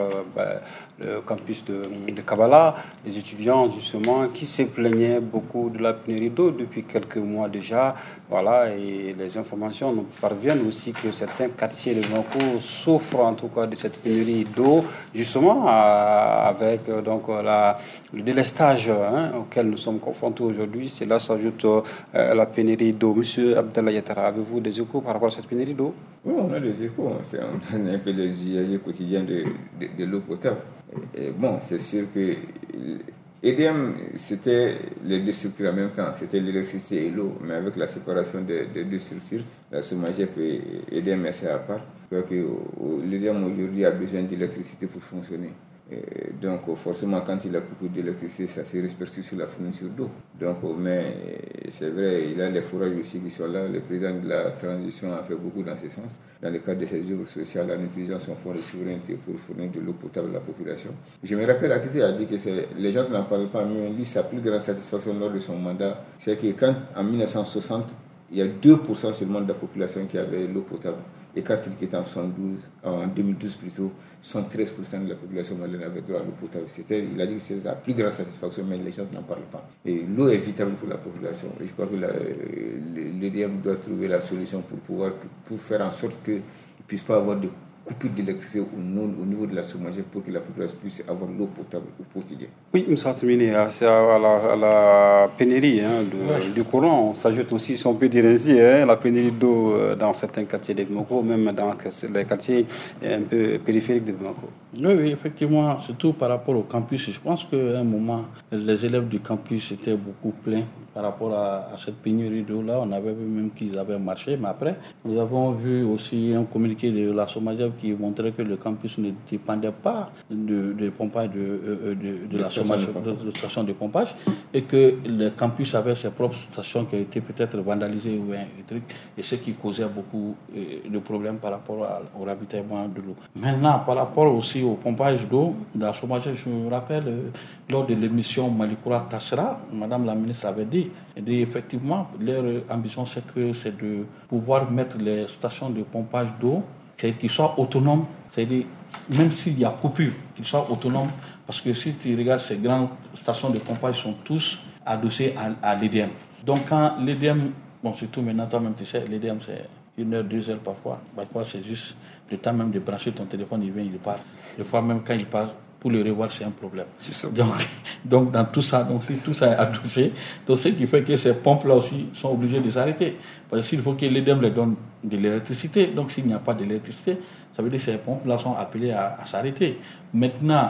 le campus de Kabala. Les étudiants, justement, qui se plaignaient beaucoup de la pénurie d'eau depuis quelques mois déjà. Voilà, et les informations nous parviennent aussi que certains quartiers de Bamako souffrent en tout cas de cette pénurie d'eau, justement, avec donc le délestage auquel nous sommes confrontés aujourd'hui. Cela s'ajoute à la pénurie d'eau. Monsieur Abdallah Yatara, avez-vous des échos par rapport à cette pénurie d'eau? Oui, on a des échos. On a un peu les usagers quotidiens de l'eau potable. Et bon, c'est sûr que EDM, c'était les deux structures en même temps, c'était l'électricité et l'eau, mais avec la séparation des deux structures, la SOMAGEP et EDM c'est à part. Donc l'EDM aujourd'hui a besoin d'électricité pour fonctionner. Donc forcément quand il a beaucoup d'électricité, ça se répercute sur la fourniture d'eau. Donc mais c'est vrai, il y a les forages aussi qui sont là. Le président de la transition a fait beaucoup dans ce sens. Dans le cadre de ses œuvres sociales, en utilisant son fonds de souveraineté pour fournir de l'eau potable à la population. Je me rappelle, Atité a dit que les gens n'en parlent pas, mais lui, sa plus grande satisfaction lors de son mandat, c'est que quand en 1960, il y a 2% seulement de la population qui avait l'eau potable. Et quand il était en 2012 plutôt, 113% de la population malienne avait droit à l'eau potable. Il a dit que c'est sa plus grande satisfaction, mais les gens n'en parlent pas. Et l'eau est vitale pour la population. Et je crois que l'EDM doit trouver la solution pour faire en sorte qu'il ne puisse pas avoir de coupure d'électricité au niveau de la SOMAGEP pour que la population puisse avoir l'eau potable au quotidien. Oui, Moussa Toumini, c'est à la pénurie du courant. On s'ajoute aussi, si on peut dire ainsi, la pénurie d'eau dans certains quartiers de Bamako, même dans les quartiers un peu périphériques de Bamako. Oui, effectivement, surtout par rapport au campus. Je pense qu'à un moment, les élèves du campus étaient beaucoup pleins par rapport à cette pénurie d'eau-là. On avait vu même qu'ils avaient marché, mais après, nous avons vu aussi un communiqué de la SOMAGEP qui montrait que le campus ne dépendait pas de pompage de la SOMAGEP, de stations de pompage, et que le campus avait ses propres stations qui ont été peut-être vandalisées ou un truc, et ce qui causait beaucoup de problèmes par rapport au ravitaillement de l'eau. Maintenant, par rapport aussi au pompage d'eau, de la SOMAGEP, je me rappelle, lors de l'émission Malikoura Tassera, Madame la ministre avait dit, effectivement, leur ambition c'est de pouvoir mettre les stations de pompage d'eau qui soient autonomes, c'est-à-dire même s'il y a coupure, qu'ils soient autonomes, parce que si tu regardes ces grandes stations de pompage sont tous adossés à l'EDM. Donc quand l'EDM, surtout maintenant toi-même tu sais, l'EDM c'est 1 heure, 2 heures parfois c'est juste le temps même de brancher ton téléphone, il vient, il part. Des fois même quand il part, pour le revoir, c'est un problème. C'est ça. Donc, dans tout ça, si tout ça est adossé, donc ce qui fait que ces pompes-là aussi sont obligées de s'arrêter. Parce qu'il faut que l'EDM les donne de l'électricité. Donc, s'il n'y a pas d'électricité, ça veut dire que ces pompes-là sont appelées à s'arrêter. Maintenant,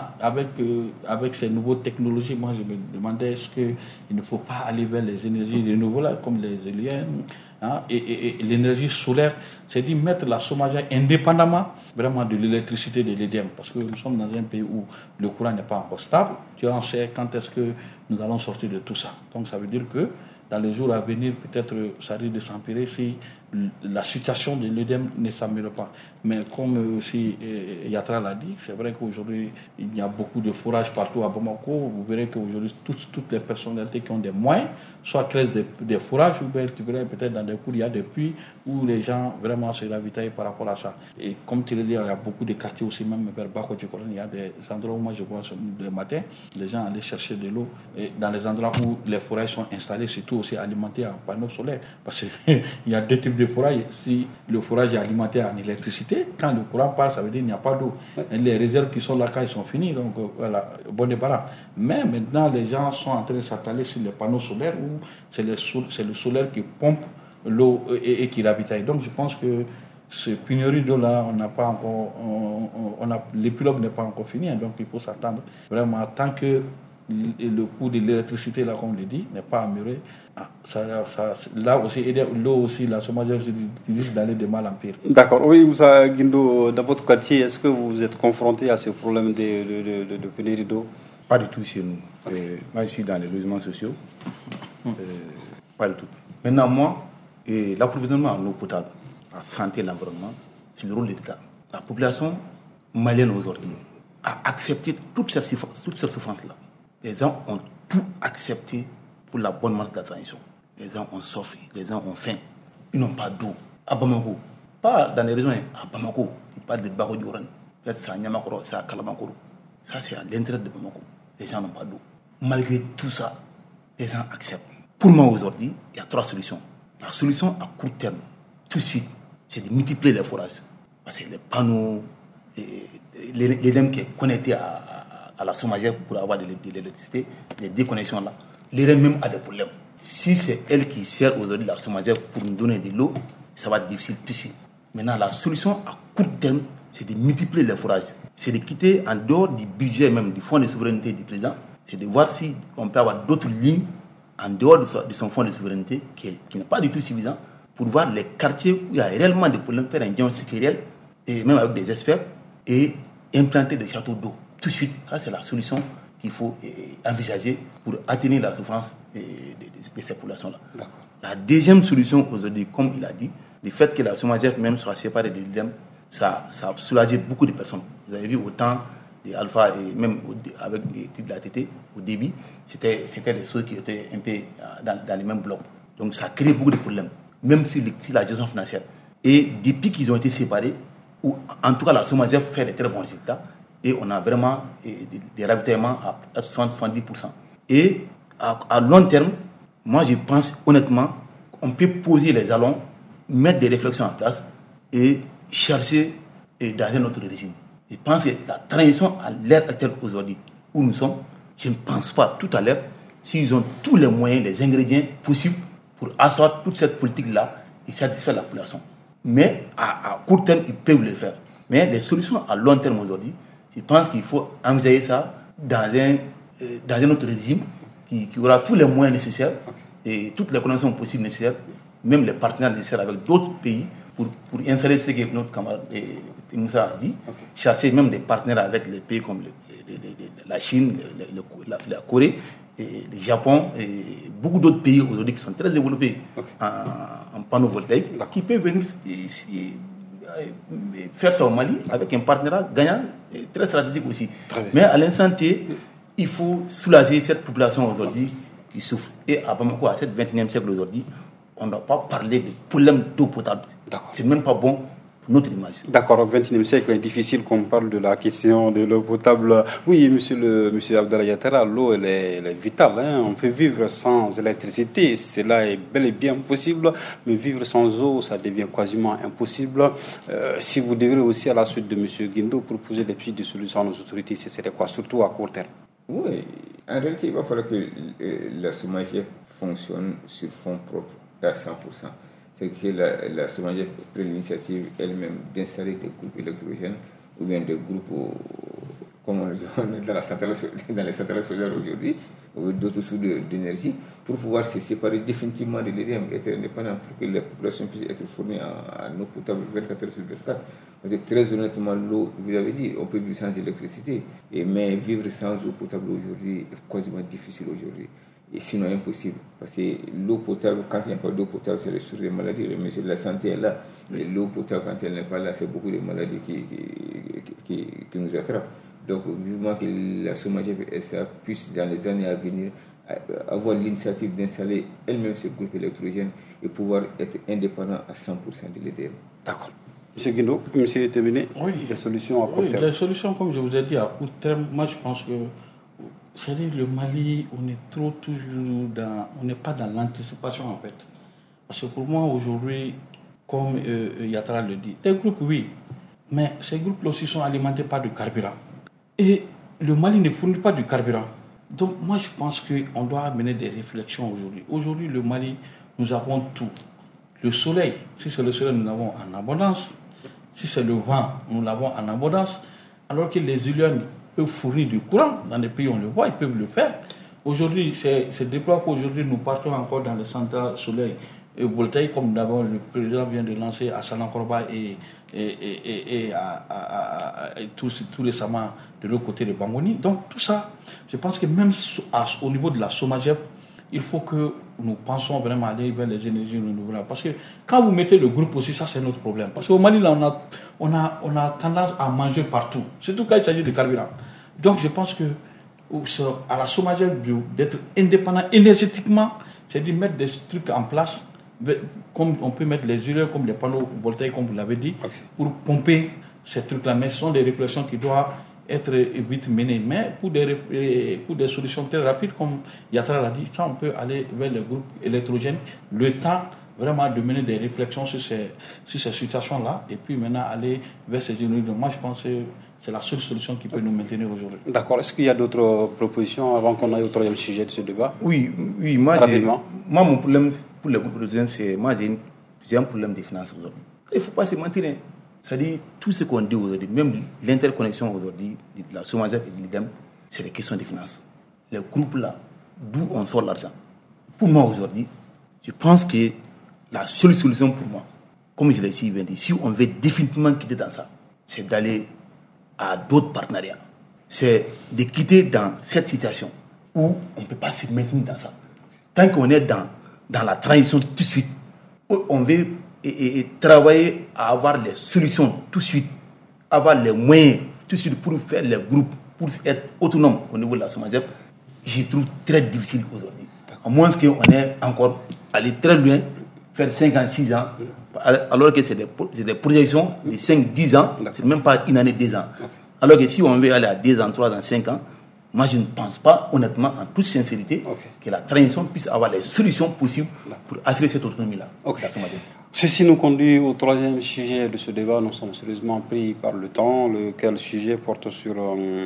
avec ces nouvelles technologies, moi, je me demandais est-ce qu'il ne faut pas aller vers les énergies renouvelables, comme les éoliennes, et l'énergie solaire, c'est-à-dire mettre la SOMAGEP indépendamment vraiment de l'électricité de l'EDM, parce que nous sommes dans un pays où le courant n'est pas encore stable. Tu en sais quand est-ce que nous allons sortir de tout ça. Donc ça veut dire que dans les jours à venir, peut-être ça risque de s'empirer si la situation de l'EDM ne s'améliore pas. Mais comme aussi Yatra l'a dit, c'est vrai qu'aujourd'hui, il y a beaucoup de forages partout à Bamako. Vous verrez qu'aujourd'hui, toutes les personnalités qui ont des moyens, soit créent des forages, ou bien tu verrais peut-être dans des cours, il y a des puits où les gens vraiment se ravitaillent par rapport à ça. Et comme tu l'as dit, il y a beaucoup de quartiers aussi, même vers Bako, il y a des endroits où moi je vois le matin, les gens aller chercher de l'eau. Et dans les endroits où les forages sont installés, surtout aussi alimentés en panneaux solaires. Parce qu'il y a deux types de forages. Si le forage est alimenté en électricité, quand le courant part, ça veut dire qu'il n'y a pas d'eau. Et les réserves qui sont là, quand ils sont finis, donc voilà, bon débarras. Mais maintenant, les gens sont en train de s'attaler sur les panneaux solaires où c'est le solaire qui pompe l'eau et qui ravitaille. Donc je pense que ce pénurie d'eau-là, on n'a pas encore, l'épilogue n'est pas encore fini, donc il faut s'attendre vraiment tant que le coût de l'électricité, là, comme on le dit, n'est pas amélioré. Là aussi, l'eau aussi, la SOMAGEP risque d'aller de mal en pire. D'accord. Oui, Moussa Guindo, dans votre quartier, est-ce que vous êtes confronté à ce problème de pénurie d'eau? Pas du tout chez nous. Moi, je suis dans les logements sociaux. Pas du tout. Maintenant, moi, l'approvisionnement en eau potable, la santé et l'environnement, c'est le rôle de l'État. La population malienne aujourd'hui a accepté toutes ces souffrances-là. Les gens ont tout accepté pour la bonne marche de la transition. Les gens ont souffert, les gens ont faim. Ils n'ont pas d'eau. À Bamako, pas dans les régions, à Bamako, ils parlent de Bako Dioran. Peut-être c'est à Niamakoro, c'est à Kalamakoro. Ça, c'est à l'intérieur de Bamako. Les gens n'ont pas d'eau. Malgré tout ça, les gens acceptent. Pour moi, aujourd'hui, il y a 3 solutions. La solution à court terme, tout de suite, c'est de multiplier les forages. Parce que les panneaux, l'EDM qui est connecté à la SOMAGEP pour avoir de l'électricité, les déconnexions là, l'EDM même a des problèmes. Si c'est elle qui sert aujourd'hui la SOMAGEP pour nous donner de l'eau, ça va être difficile tout de suite. Maintenant, la solution à court terme, c'est de multiplier les forages. C'est de quitter en dehors du budget même du fonds de souveraineté du président, c'est de voir si on peut avoir d'autres lignes en dehors de son fonds de souveraineté qui n'est pas du tout suffisant pour voir les quartiers où il y a réellement des problèmes, faire un diagnostic réel, et même avec des experts, et implanter des châteaux d'eau. Tout de suite, ça c'est la solution qu'il faut envisager pour atténuer la souffrance de ces populations-là. D'accord. La deuxième solution aujourd'hui, comme il a dit, le fait que la SOMAGEF même soit séparée de l'IDEM, ça a soulagé beaucoup de personnes. Vous avez vu autant des Alpha et même avec des types de la TT au début, c'était des choses qui étaient un peu dans les mêmes blocs. Donc ça crée beaucoup de problèmes, même sur la gestion financière. Et depuis qu'ils ont été séparés, ou en tout cas la SOMAGEF fait de très bons résultats, et on a vraiment des ravitaillements à 70%. Et à long terme, moi je pense honnêtement qu'on peut poser les jalons, mettre des réflexions en place et chercher dans un autre régime. Je pense que la transition à l'ère actuelle aujourd'hui où nous sommes, je ne pense pas tout à l'heure s'ils ont tous les moyens, les ingrédients possibles pour asseoir toute cette politique-là et satisfaire la population. Mais à court terme, ils peuvent le faire. Mais les solutions à long terme aujourd'hui, je pense qu'il faut envisager ça dans un autre régime qui aura tous les moyens nécessaires et toutes les conditions possibles nécessaires, même les partenaires nécessaires avec d'autres pays pour installer ce que notre camarade Moussa a dit, chercher même des partenaires avec les pays comme la Chine, la Corée, et le Japon et beaucoup d'autres pays aujourd'hui qui sont très développés en panneaux voltaïques, qui peuvent venir faire ça au Mali avec un partenariat gagnant et très stratégique aussi. Mais à l'instant T, il faut soulager cette population aujourd'hui qui souffre. Et à Bamako, à ce 21e siècle aujourd'hui, on ne doit pas parler de problème d'eau potable. C'est même pas bon pour notre image. D'accord, au XXIe siècle, il est difficile qu'on parle de la question de l'eau potable. Oui, monsieur Abdallah Yattara, l'eau, elle est vitale. Hein. On peut vivre sans électricité, cela est bel et bien possible, mais vivre sans eau, ça devient quasiment impossible. Si vous devrez aussi, à la suite de monsieur Guindo, proposer des pistes de solutions à nos autorités, ce serait quoi, surtout à court terme? Oui, en réalité, il va falloir que la SOMAGEF fonctionne sur fonds propres à 100%. C'est que la SOMAGEF prenne l'initiative elle-même d'installer des groupes électrogènes ou bien des groupes, comme on dit, dans les centrales solaires aujourd'hui, ou d'autres sources d'énergie, pour pouvoir se séparer définitivement de l'EDM, être indépendant, pour que la population puisse être fournie en eau potable 24 heures sur 24. Parce que très honnêtement, l'eau, vous avez dit, on peut vivre sans électricité, mais vivre sans eau potable aujourd'hui est quasiment difficile aujourd'hui. Et sinon impossible, parce que l'eau potable, quand il n'y a pas d'eau potable, c'est le source des maladies. Le ministère de la Santé est là, et l'eau potable, quand elle n'est pas là, c'est beaucoup de maladies qui nous attrapent. Donc, vivement que la SOMAGEF puisse, dans les années à venir, avoir l'initiative d'installer elle-même ce groupe électrogène et pouvoir être indépendant à 100% de l'EDM. D'accord. Monsieur Guindo, monsieur terminé. Oui. Des solutions à court terme. Les solutions, comme je vous ai dit, à court terme, moi je pense que c'est-à-dire le Mali, on est toujours on n'est pas dans l'anticipation en fait. Parce que pour moi aujourd'hui, comme Yattara le dit, les groupes oui, mais ces groupes aussi sont alimentés par du carburant. Et le Mali ne fournit pas du carburant. Donc moi je pense qu'on doit mener des réflexions aujourd'hui. Aujourd'hui le Mali, nous avons tout. Le soleil, si c'est le soleil, nous l'avons en abondance. Si c'est le vent, nous l'avons en abondance. Alors que les éoliennes peuvent fournir du courant. Dans les pays, on le voit, ils peuvent le faire. Aujourd'hui, c'est déployé qu'aujourd'hui, nous partons encore dans les centrales soleil et voltaïques, comme d'abord le président vient de lancer à Salankorba et tout récemment de l'autre côté de Bangoni. Donc, tout ça, je pense que même au niveau de la SOMAGEF, il faut que nous pensions vraiment aller vers les énergies renouvelables. Parce que quand vous mettez le groupe aussi, ça c'est notre problème. Parce qu'au Mali, là, on a tendance à manger partout, surtout quand il s'agit de carburant. Donc je pense que à la SOMAGEF d'être indépendant énergétiquement, c'est-à-dire mettre des trucs en place, comme on peut mettre les éoliennes, comme les panneaux voltaïques, comme vous l'avez dit, pour pomper ces trucs-là. Mais ce sont des réflexions qui doivent être vite menées. Mais pour des solutions très rapides, comme Yattara l'a dit, ça on peut aller vers les groupes électrogènes, le temps vraiment de mener des réflexions sur ces situations-là, et puis maintenant aller vers ces énergies. Moi je pense que c'est la seule solution qui peut nous maintenir aujourd'hui. D'accord. Est-ce qu'il y a d'autres propositions avant qu'on aille au troisième sujet de ce débat? Oui, moi mon problème pour les groupes électrogènes, c'est j'ai un problème de finances aujourd'hui. Il ne faut pas se mentir. C'est-à-dire, tout ce qu'on dit aujourd'hui, même l'interconnexion aujourd'hui de la SOMAGEF et de l'IDEM, c'est des questions de finances. les groupes là, d'où on sort l'argent. Pour moi aujourd'hui, je pense que la seule solution pour moi, comme je l'ai si bien dit, si on veut définitivement quitter dans ça, c'est d'aller à d'autres partenariats. C'est de quitter dans cette situation où on ne peut pas se maintenir dans ça. Tant qu'on est dans la transition tout de suite, on veut travailler à avoir les solutions tout de suite, avoir les moyens tout de suite pour faire les groupes, pour être autonome au niveau de la SOMAGEP, je trouve très difficile aujourd'hui. À moins qu'on est encore allé très loin, faire 5 ans, 6 ans, alors que c'est des projections de 5, 10 ans, c'est même pas une année, 2 ans. Alors que si on veut aller à 2 ans, 3 ans, 5 ans, moi je ne pense pas, honnêtement, en toute sincérité, que la transition puisse avoir les solutions possibles pour assurer cette autonomie-là. Ceci nous conduit au troisième sujet de ce débat. Nous sommes sérieusement pris par le temps, lequel sujet porte sur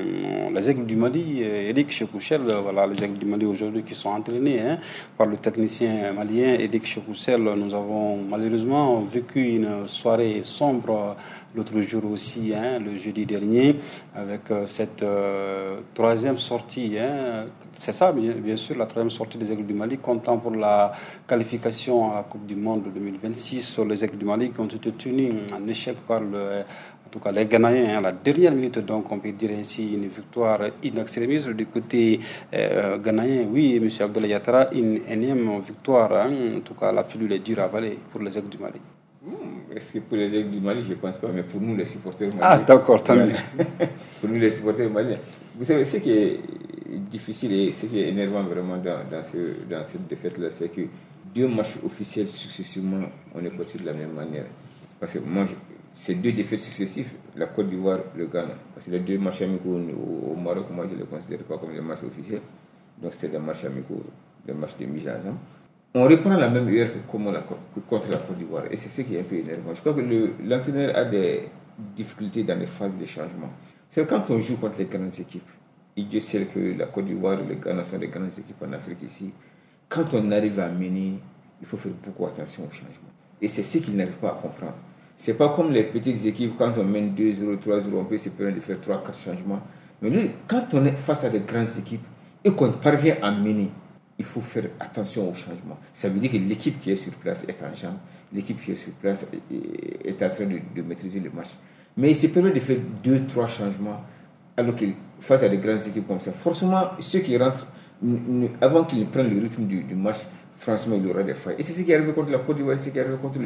les aigles du Mali. Éric Chekouchel, voilà, les aigles du Mali aujourd'hui qui sont entraînés par le technicien malien Éric Chekouchel. Nous avons malheureusement vécu une soirée sombre l'autre jour aussi, le jeudi dernier, avec cette troisième sortie. C'est ça, bien sûr, la troisième sortie des aigles du Mali, comptant pour la qualification à la Coupe du Monde 2026. Sur les aigles du Mali qui ont été tenus en échec par en tout cas les Ghanéens à la dernière minute, donc on peut dire ainsi une victoire in extremis du côté ghanéen. Oui, M. Abdoulaye Yattara, une énième victoire, en tout cas la pilule est dure à avaler pour les aigles du Mali. Est-ce que pour les aigles du Mali, je ne pense pas, mais pour nous les supporters maliens. Ah d'accord, tant mieux. Pour nous les supporters maliens. Vous savez, ce qui est difficile et ce qui est énervant vraiment dans cette défaite-là, c'est que 2 matchs officiels successivement, on est parti de la même manière. Parce que moi, ces 2 défaites successives, la Côte d'Ivoire, le Ghana, parce que les 2 matchs amicaux au Maroc, moi je ne les considère pas comme des matchs officiels. Donc c'était des matchs amicaux, des matchs de mise en jambe. On reprend la même erreur que contre la Côte d'Ivoire. Et c'est ce qui est un peu énervant. Je crois que l'entraîneur a des difficultés dans les phases de changement. C'est quand on joue contre les grandes équipes. Et Dieu sait que la Côte d'Ivoire et le Ghana sont des grandes équipes en Afrique ici. Quand on arrive à mener, il faut faire beaucoup attention au changement. Et c'est ce qu'ils n'arrivent pas à comprendre. Ce n'est pas comme les petites équipes, quand on mène 2-0, 3-0, on peut se permettre de faire 3-4 changements. Mais nous, quand on est face à de grandes équipes et qu'on parvient à mener, il faut faire attention au changement. Ça veut dire que l'équipe qui est sur place est en jambe, l'équipe qui est sur place est en train de maîtriser le match. Mais il se permet de faire 2-3 changements, alors que face à de grandes équipes comme ça, forcément, ceux qui rentrent, avant qu'ils prennent le rythme du match, franchement, il y aura des failles. Et c'est ce qui est arrivé contre la Côte d'Ivoire, c'est ce qui est arrivé contre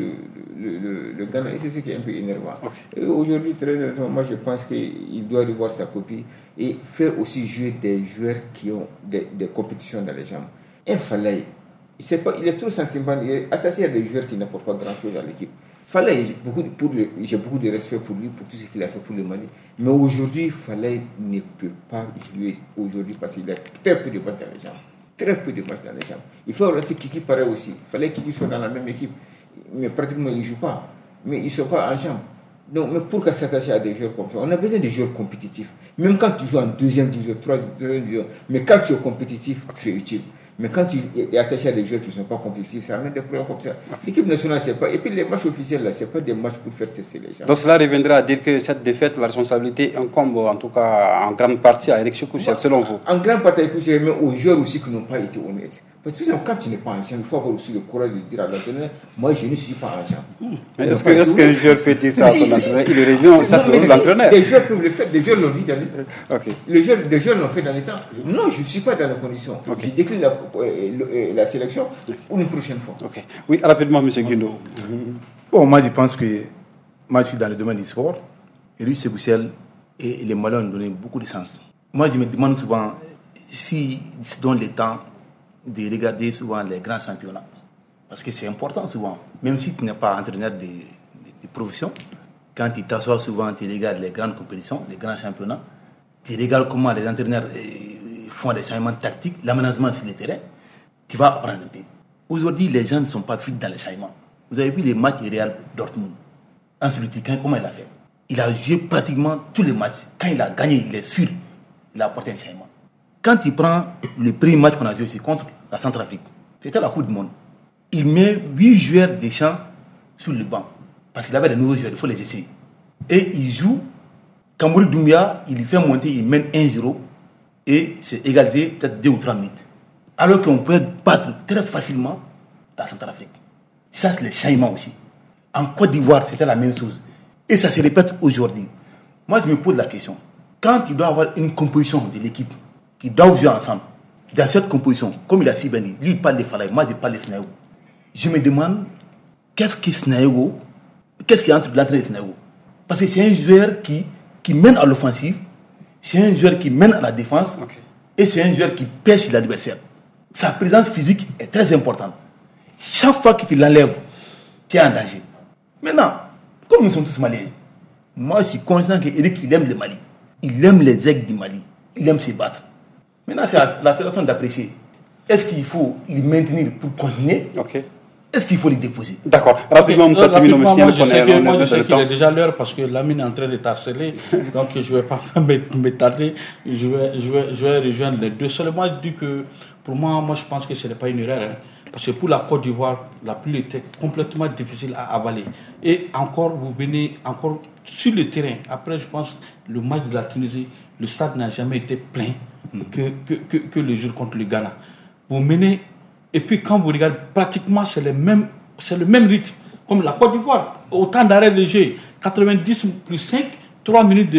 le Ghana, et c'est ce qui est un peu énervant. Et aujourd'hui, très honnêtement, moi je pense qu'il doit revoir sa copie et faire aussi jouer des joueurs qui ont des compétitions dans les jambes. Un Falaye, il est trop sentimental, il est attaché à des joueurs qui n'apportent pas grand-chose à l'équipe. Falaye, j'ai beaucoup de respect pour lui, pour tout ce qu'il a fait pour le Mali. Mais aujourd'hui, Falaye ne peut pas jouer aujourd'hui parce qu'il a très peu de matchs dans les jambes. Très peu de matchs dans les jambes. Il faut arrêter Kiki pareil aussi. Il fallait que Kiki soit dans la même équipe. Mais pratiquement, il ne joue pas. Mais ils ne sont pas en jambes. Donc, mais pourquoi s'attacher à des joueurs comme ça? On a besoin de joueurs compétitifs. Même quand tu joues en 2e division, 3e division. Mais quand tu es compétitif, tu es utile. Mais quand tu es attaché à des joueurs qui ne sont pas compétitifs, ça amène des problèmes comme ça. L'équipe nationale, c'est pas. Et puis les matchs officiels, là, ce n'est pas des matchs pour faire tester les gens. Donc cela reviendra à dire que cette défaite, la responsabilité incombe en tout cas en grande partie à Éric Chekouchel, selon vous. En grande partie à Éric Chekouchel, mais aux joueurs aussi qui n'ont pas été honnêtes. Parce que quand tu n'es pas en jambe, il faut avoir aussi le courage de dire à l'entraîneur, moi je ne suis pas en jambe. Est-ce qu'un joueur peut dire ça à son entraîneur? Il est région, ça c'est aussi l'entraîneur. Des joueurs peuvent le faire, des joueurs l'ont dit dans les temps. Des joueurs l'ont fait dans les temps. Non, je ne suis pas dans la condition. Je décline la sélection pour une prochaine fois. Oui, rapidement, M. Guindo. Bon, moi je pense que moi je suis dans le domaine du sport. Et lui, Chekouchel et les Maliens ont donné beaucoup de sens. Moi je me demande souvent si se donne le temps de regarder souvent les grands championnats. Parce que c'est important souvent. Même si tu n'es pas entraîneur de profession, quand tu t'assois souvent, tu regardes les grandes compétitions, les grands championnats, tu regardes comment les entraîneurs font des changements tactiques, l'aménagement sur le terrain, tu vas apprendre un peu. Aujourd'hui, les gens ne sont pas fit dans les changements. Vous avez vu les matchs du Real Dortmund. Ensuite, comment il a fait? Il a joué pratiquement tous les matchs. Quand il a gagné, il est sûr, il a apporté un changement. Quand il prend le premier match qu'on a joué aussi contre la Centrafrique, c'était la Coupe du Monde. Il met 8 joueurs des champs sur le banc. Parce qu'il avait des nouveaux joueurs, il faut les essayer. Et il joue. Kambouri Doumbia, il lui fait monter, il mène 1-0. et c'est égalisé peut-être 2 ou 3 minutes. Alors qu'on peut battre très facilement la Centrafrique. Ça, c'est le changement aussi. En Côte d'Ivoire, c'était la même chose. Et ça se répète aujourd'hui. Moi, je me pose la question. Quand il doit y avoir une composition de l'équipe qui doit jouer ensemble, dans cette composition, comme il a si bien dit, lui il parle de Falaï, moi je parle de Snaego. Je me demande, qu'est-ce qui est entre l'entraîneur et Snaego? Parce que c'est un joueur qui mène à l'offensive, c'est un joueur qui mène à la défense, et c'est un joueur qui pèse sur l'adversaire. Sa présence physique est très importante. Chaque fois que tu l'enlèves, tu es en danger. Maintenant, comme nous sommes tous maliens, moi je suis conscient qu'Éric, il aime le Mali. Il aime les aigles du Mali. Il aime se battre. Maintenant, c'est à la fédération d'apprécier. Est-ce qu'il faut les maintenir pour continuer? Est-ce qu'il faut les déposer? D'accord. Rapidement, M. Timino, moi, je sais qu'il est déjà l'heure parce que Lamine est en train de t'harceler. Donc, je ne vais pas m'étaler. Je vais rejoindre les deux. Seulement, je dis que pour moi, je pense que ce n'est pas une erreur. Parce que pour la Côte d'Ivoire, la pluie était complètement difficile à avaler. Et encore, vous venez encore sur le terrain. Après, je pense, le match de la Tunisie, le stade n'a jamais été plein que le jour contre le Ghana. Vous menez, et puis quand vous regardez, pratiquement c'est le même rythme, comme la Côte d'Ivoire. Autant d'arrêts de jeu, 90 plus 5, 3 minutes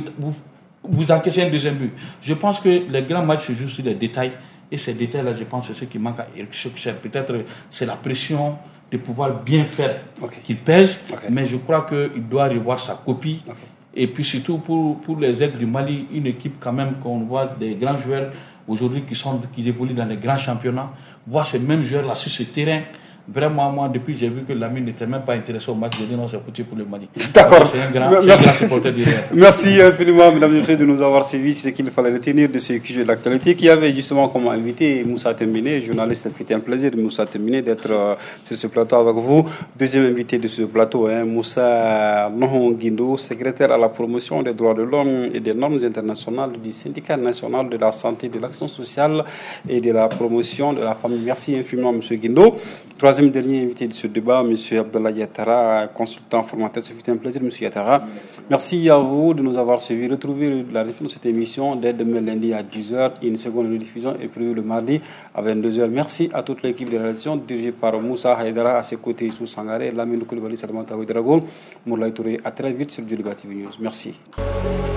vous encaissez un deuxième but. Je pense que les grands matchs se jouent sur les détails. Et ces détails-là, je pense, c'est ce qui manque à Éric Sékou. Peut-être c'est la pression de pouvoir bien faire qu'il pèse, mais je crois qu'il doit revoir sa copie. Et puis surtout pour les aigles du Mali, une équipe quand même qu'on voit des grands joueurs aujourd'hui qui évoluent dans les grands championnats, voir ces mêmes joueurs-là sur ce terrain. Vraiment, moi, depuis j'ai vu que Lamine n'était même pas intéressé au match, j'ai dit non, c'est foutu pour le Mali. D'accord. C'est un grand supporter du Real. Merci infiniment, mesdames et messieurs, de nous avoir suivis. C'est ce qu'il fallait retenir de ce QG de l'actualité, qui avait justement comme invité Moussa Tembiné, journaliste. C'était un plaisir de Moussa Tembiné d'être sur ce plateau avec vous. Deuxième invité de ce plateau, Moussa Nohon Guindo, secrétaire à la promotion des droits de l'homme et des normes internationales du syndicat national de la santé, de l'action sociale et de la promotion de la famille. Merci infiniment, M. Guindo. Troisième dernier invité de ce débat, M. Abdallah Yattara, consultant formateur. C'était un plaisir, M. Yattara. Merci à vous de nous avoir suivis. Retrouvez la diffusion de cette émission dès demain lundi à 10h. Une seconde rediffusion est prévue le mardi à 22h. Merci à toute l'équipe de rédaction dirigée par Moussa Haïdara, à ses côtés Issou Sangaré, Lamine Koulibaly, Salman Taouy Drago, Mourlaï Touré. À très vite sur Djoliba TV News. Merci.